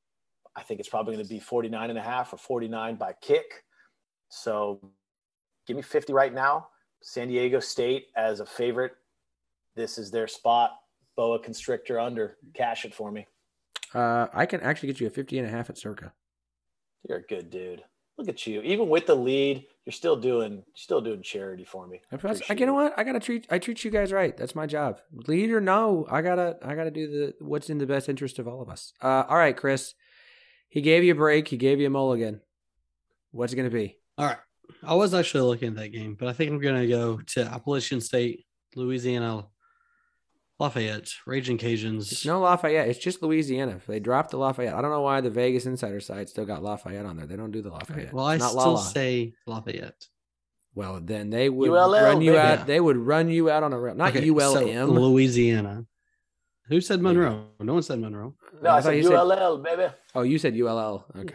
I think it's probably going to be forty-nine and a half or forty-nine by kick. So give me fifty right now. San Diego State as a favorite. This is their spot. Boa constrictor under. Cash it for me. Uh, I can actually get you a fifty and a half at Circa. You're a good dude. Look at you. Even with the lead, you're still doing still doing charity for me. I, you know what? I gotta treat I treat you guys right. That's my job. Lead or no, I gotta I gotta do the what's in the best interest of all of us. Uh, all right, Chris. He gave you a break. He gave you a mulligan. What's it gonna be? All right. I was actually looking at that game, but I think I'm gonna go to Appalachian State, Louisiana, Lafayette, Raging Cajuns. It's no Lafayette. It's just Louisiana. They dropped the Lafayette. I don't know why the Vegas Insider site still got Lafayette on there. They don't do the Lafayette. Okay, well, I Not still Lala. say Lafayette. Well, then they would U L L, run you baby. out. They would run you out on a rail. Not Okay, U L so M. Louisiana. Who said Monroe? No one said Monroe. No, I, I thought said you said- U L L, baby. Oh, you said U L L. Okay,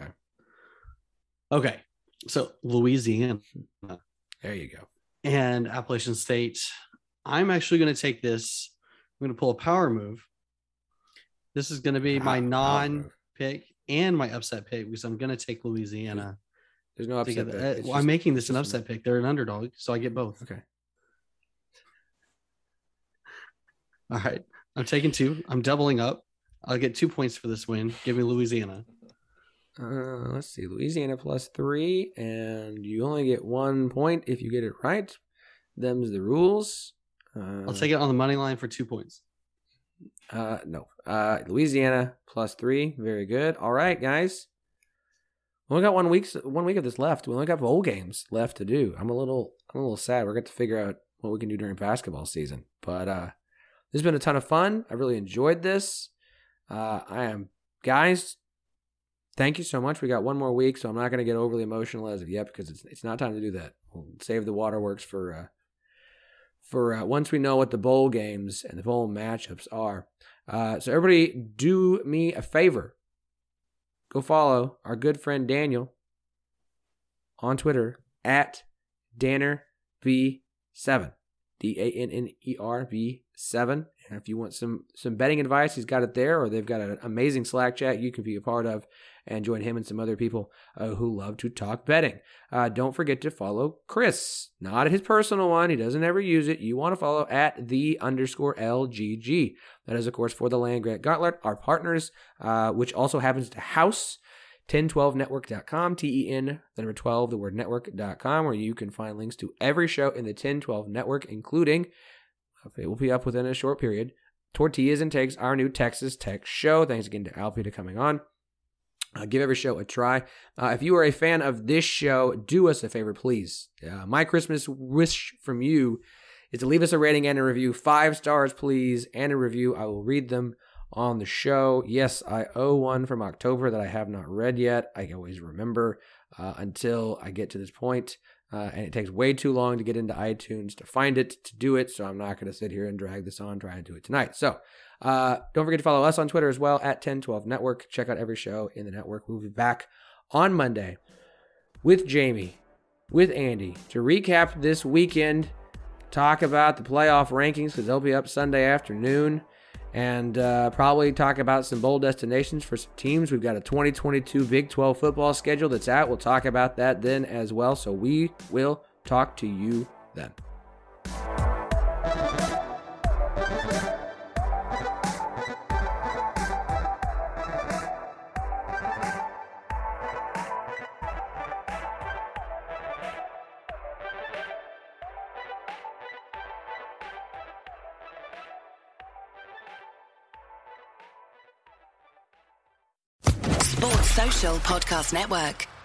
Okay. So Louisiana there you go. and Appalachian State. I'm actually going to take this. I'm going to pull a power move. This is going to be my Power- power non move. pick and my upset pick because I'm going to take Louisiana. There's no upset. together. pick. Uh, It's well, just- I'm making this an just- upset pick. They're an underdog, so I get both. Okay. All right. I'm taking two. I'm doubling up. I'll get two points for this win. Give me Louisiana. Uh, let's see. Louisiana plus three, and you only get one point if you get it right. Them's the rules. Uh, I'll take it on the money line for two points. Uh, no. Uh, Louisiana plus three. Very good. All right, guys. We only got one week. One week of this left. We only got bowl games left to do. I'm a little. I'm a little sad. We're going to figure out what we can do during basketball season. But uh, this has been a ton of fun. I really enjoyed this. Uh, I am, guys. Thank you so much. We got one more week, so I'm not going to get overly emotional as of yet because it's it's not time to do that. We'll save the waterworks for uh, for uh, once we know what the bowl games and the bowl matchups are. Uh, so everybody, do me a favor. Go follow our good friend Daniel on Twitter at Danner V seven. D A N N E R V seven. And if you want some some betting advice, he's got it there, or they've got an amazing Slack chat you can be a part of and join him and some other people uh, who love to talk betting. Uh, don't forget to follow Chris, not his personal one. He doesn't ever use it. You want to follow at the underscore L G G. That is, of course, for the Land Grant Gauntlet, our partners, uh, which also happens to house ten twelve network dot com, T E N, the number twelve, the word network dot com, where you can find links to every show in the ten twelve network, including, it will be up within a short period, Tortillas and Takes, our new Texas Tech show. Thanks again to Alpy for coming on. Uh, give every show a try. Uh, if you are a fan of this show, do us a favor, please. Uh, my Christmas wish from you is to leave us a rating and a review. Five stars, please, and a review. I will read them on the show. Yes, I owe one from October that I have not read yet. I always remember uh, until I get to this point. Uh, and it takes way too long to get into iTunes to find it, to do it. So I'm not going to sit here and drag this on, try to do it tonight. So uh, don't forget to follow us on Twitter as well, at ten twelve network. Check out every show in the network. We'll be back on Monday with Jamie, with Andy, to recap this weekend, talk about the playoff rankings, because they'll be up Sunday afternoon, and uh, probably talk about some bowl destinations for some teams. We've got a twenty twenty-two Big twelve football schedule that's out. We'll talk about that then as well. So we will talk to you then. Sports Social Podcast Network.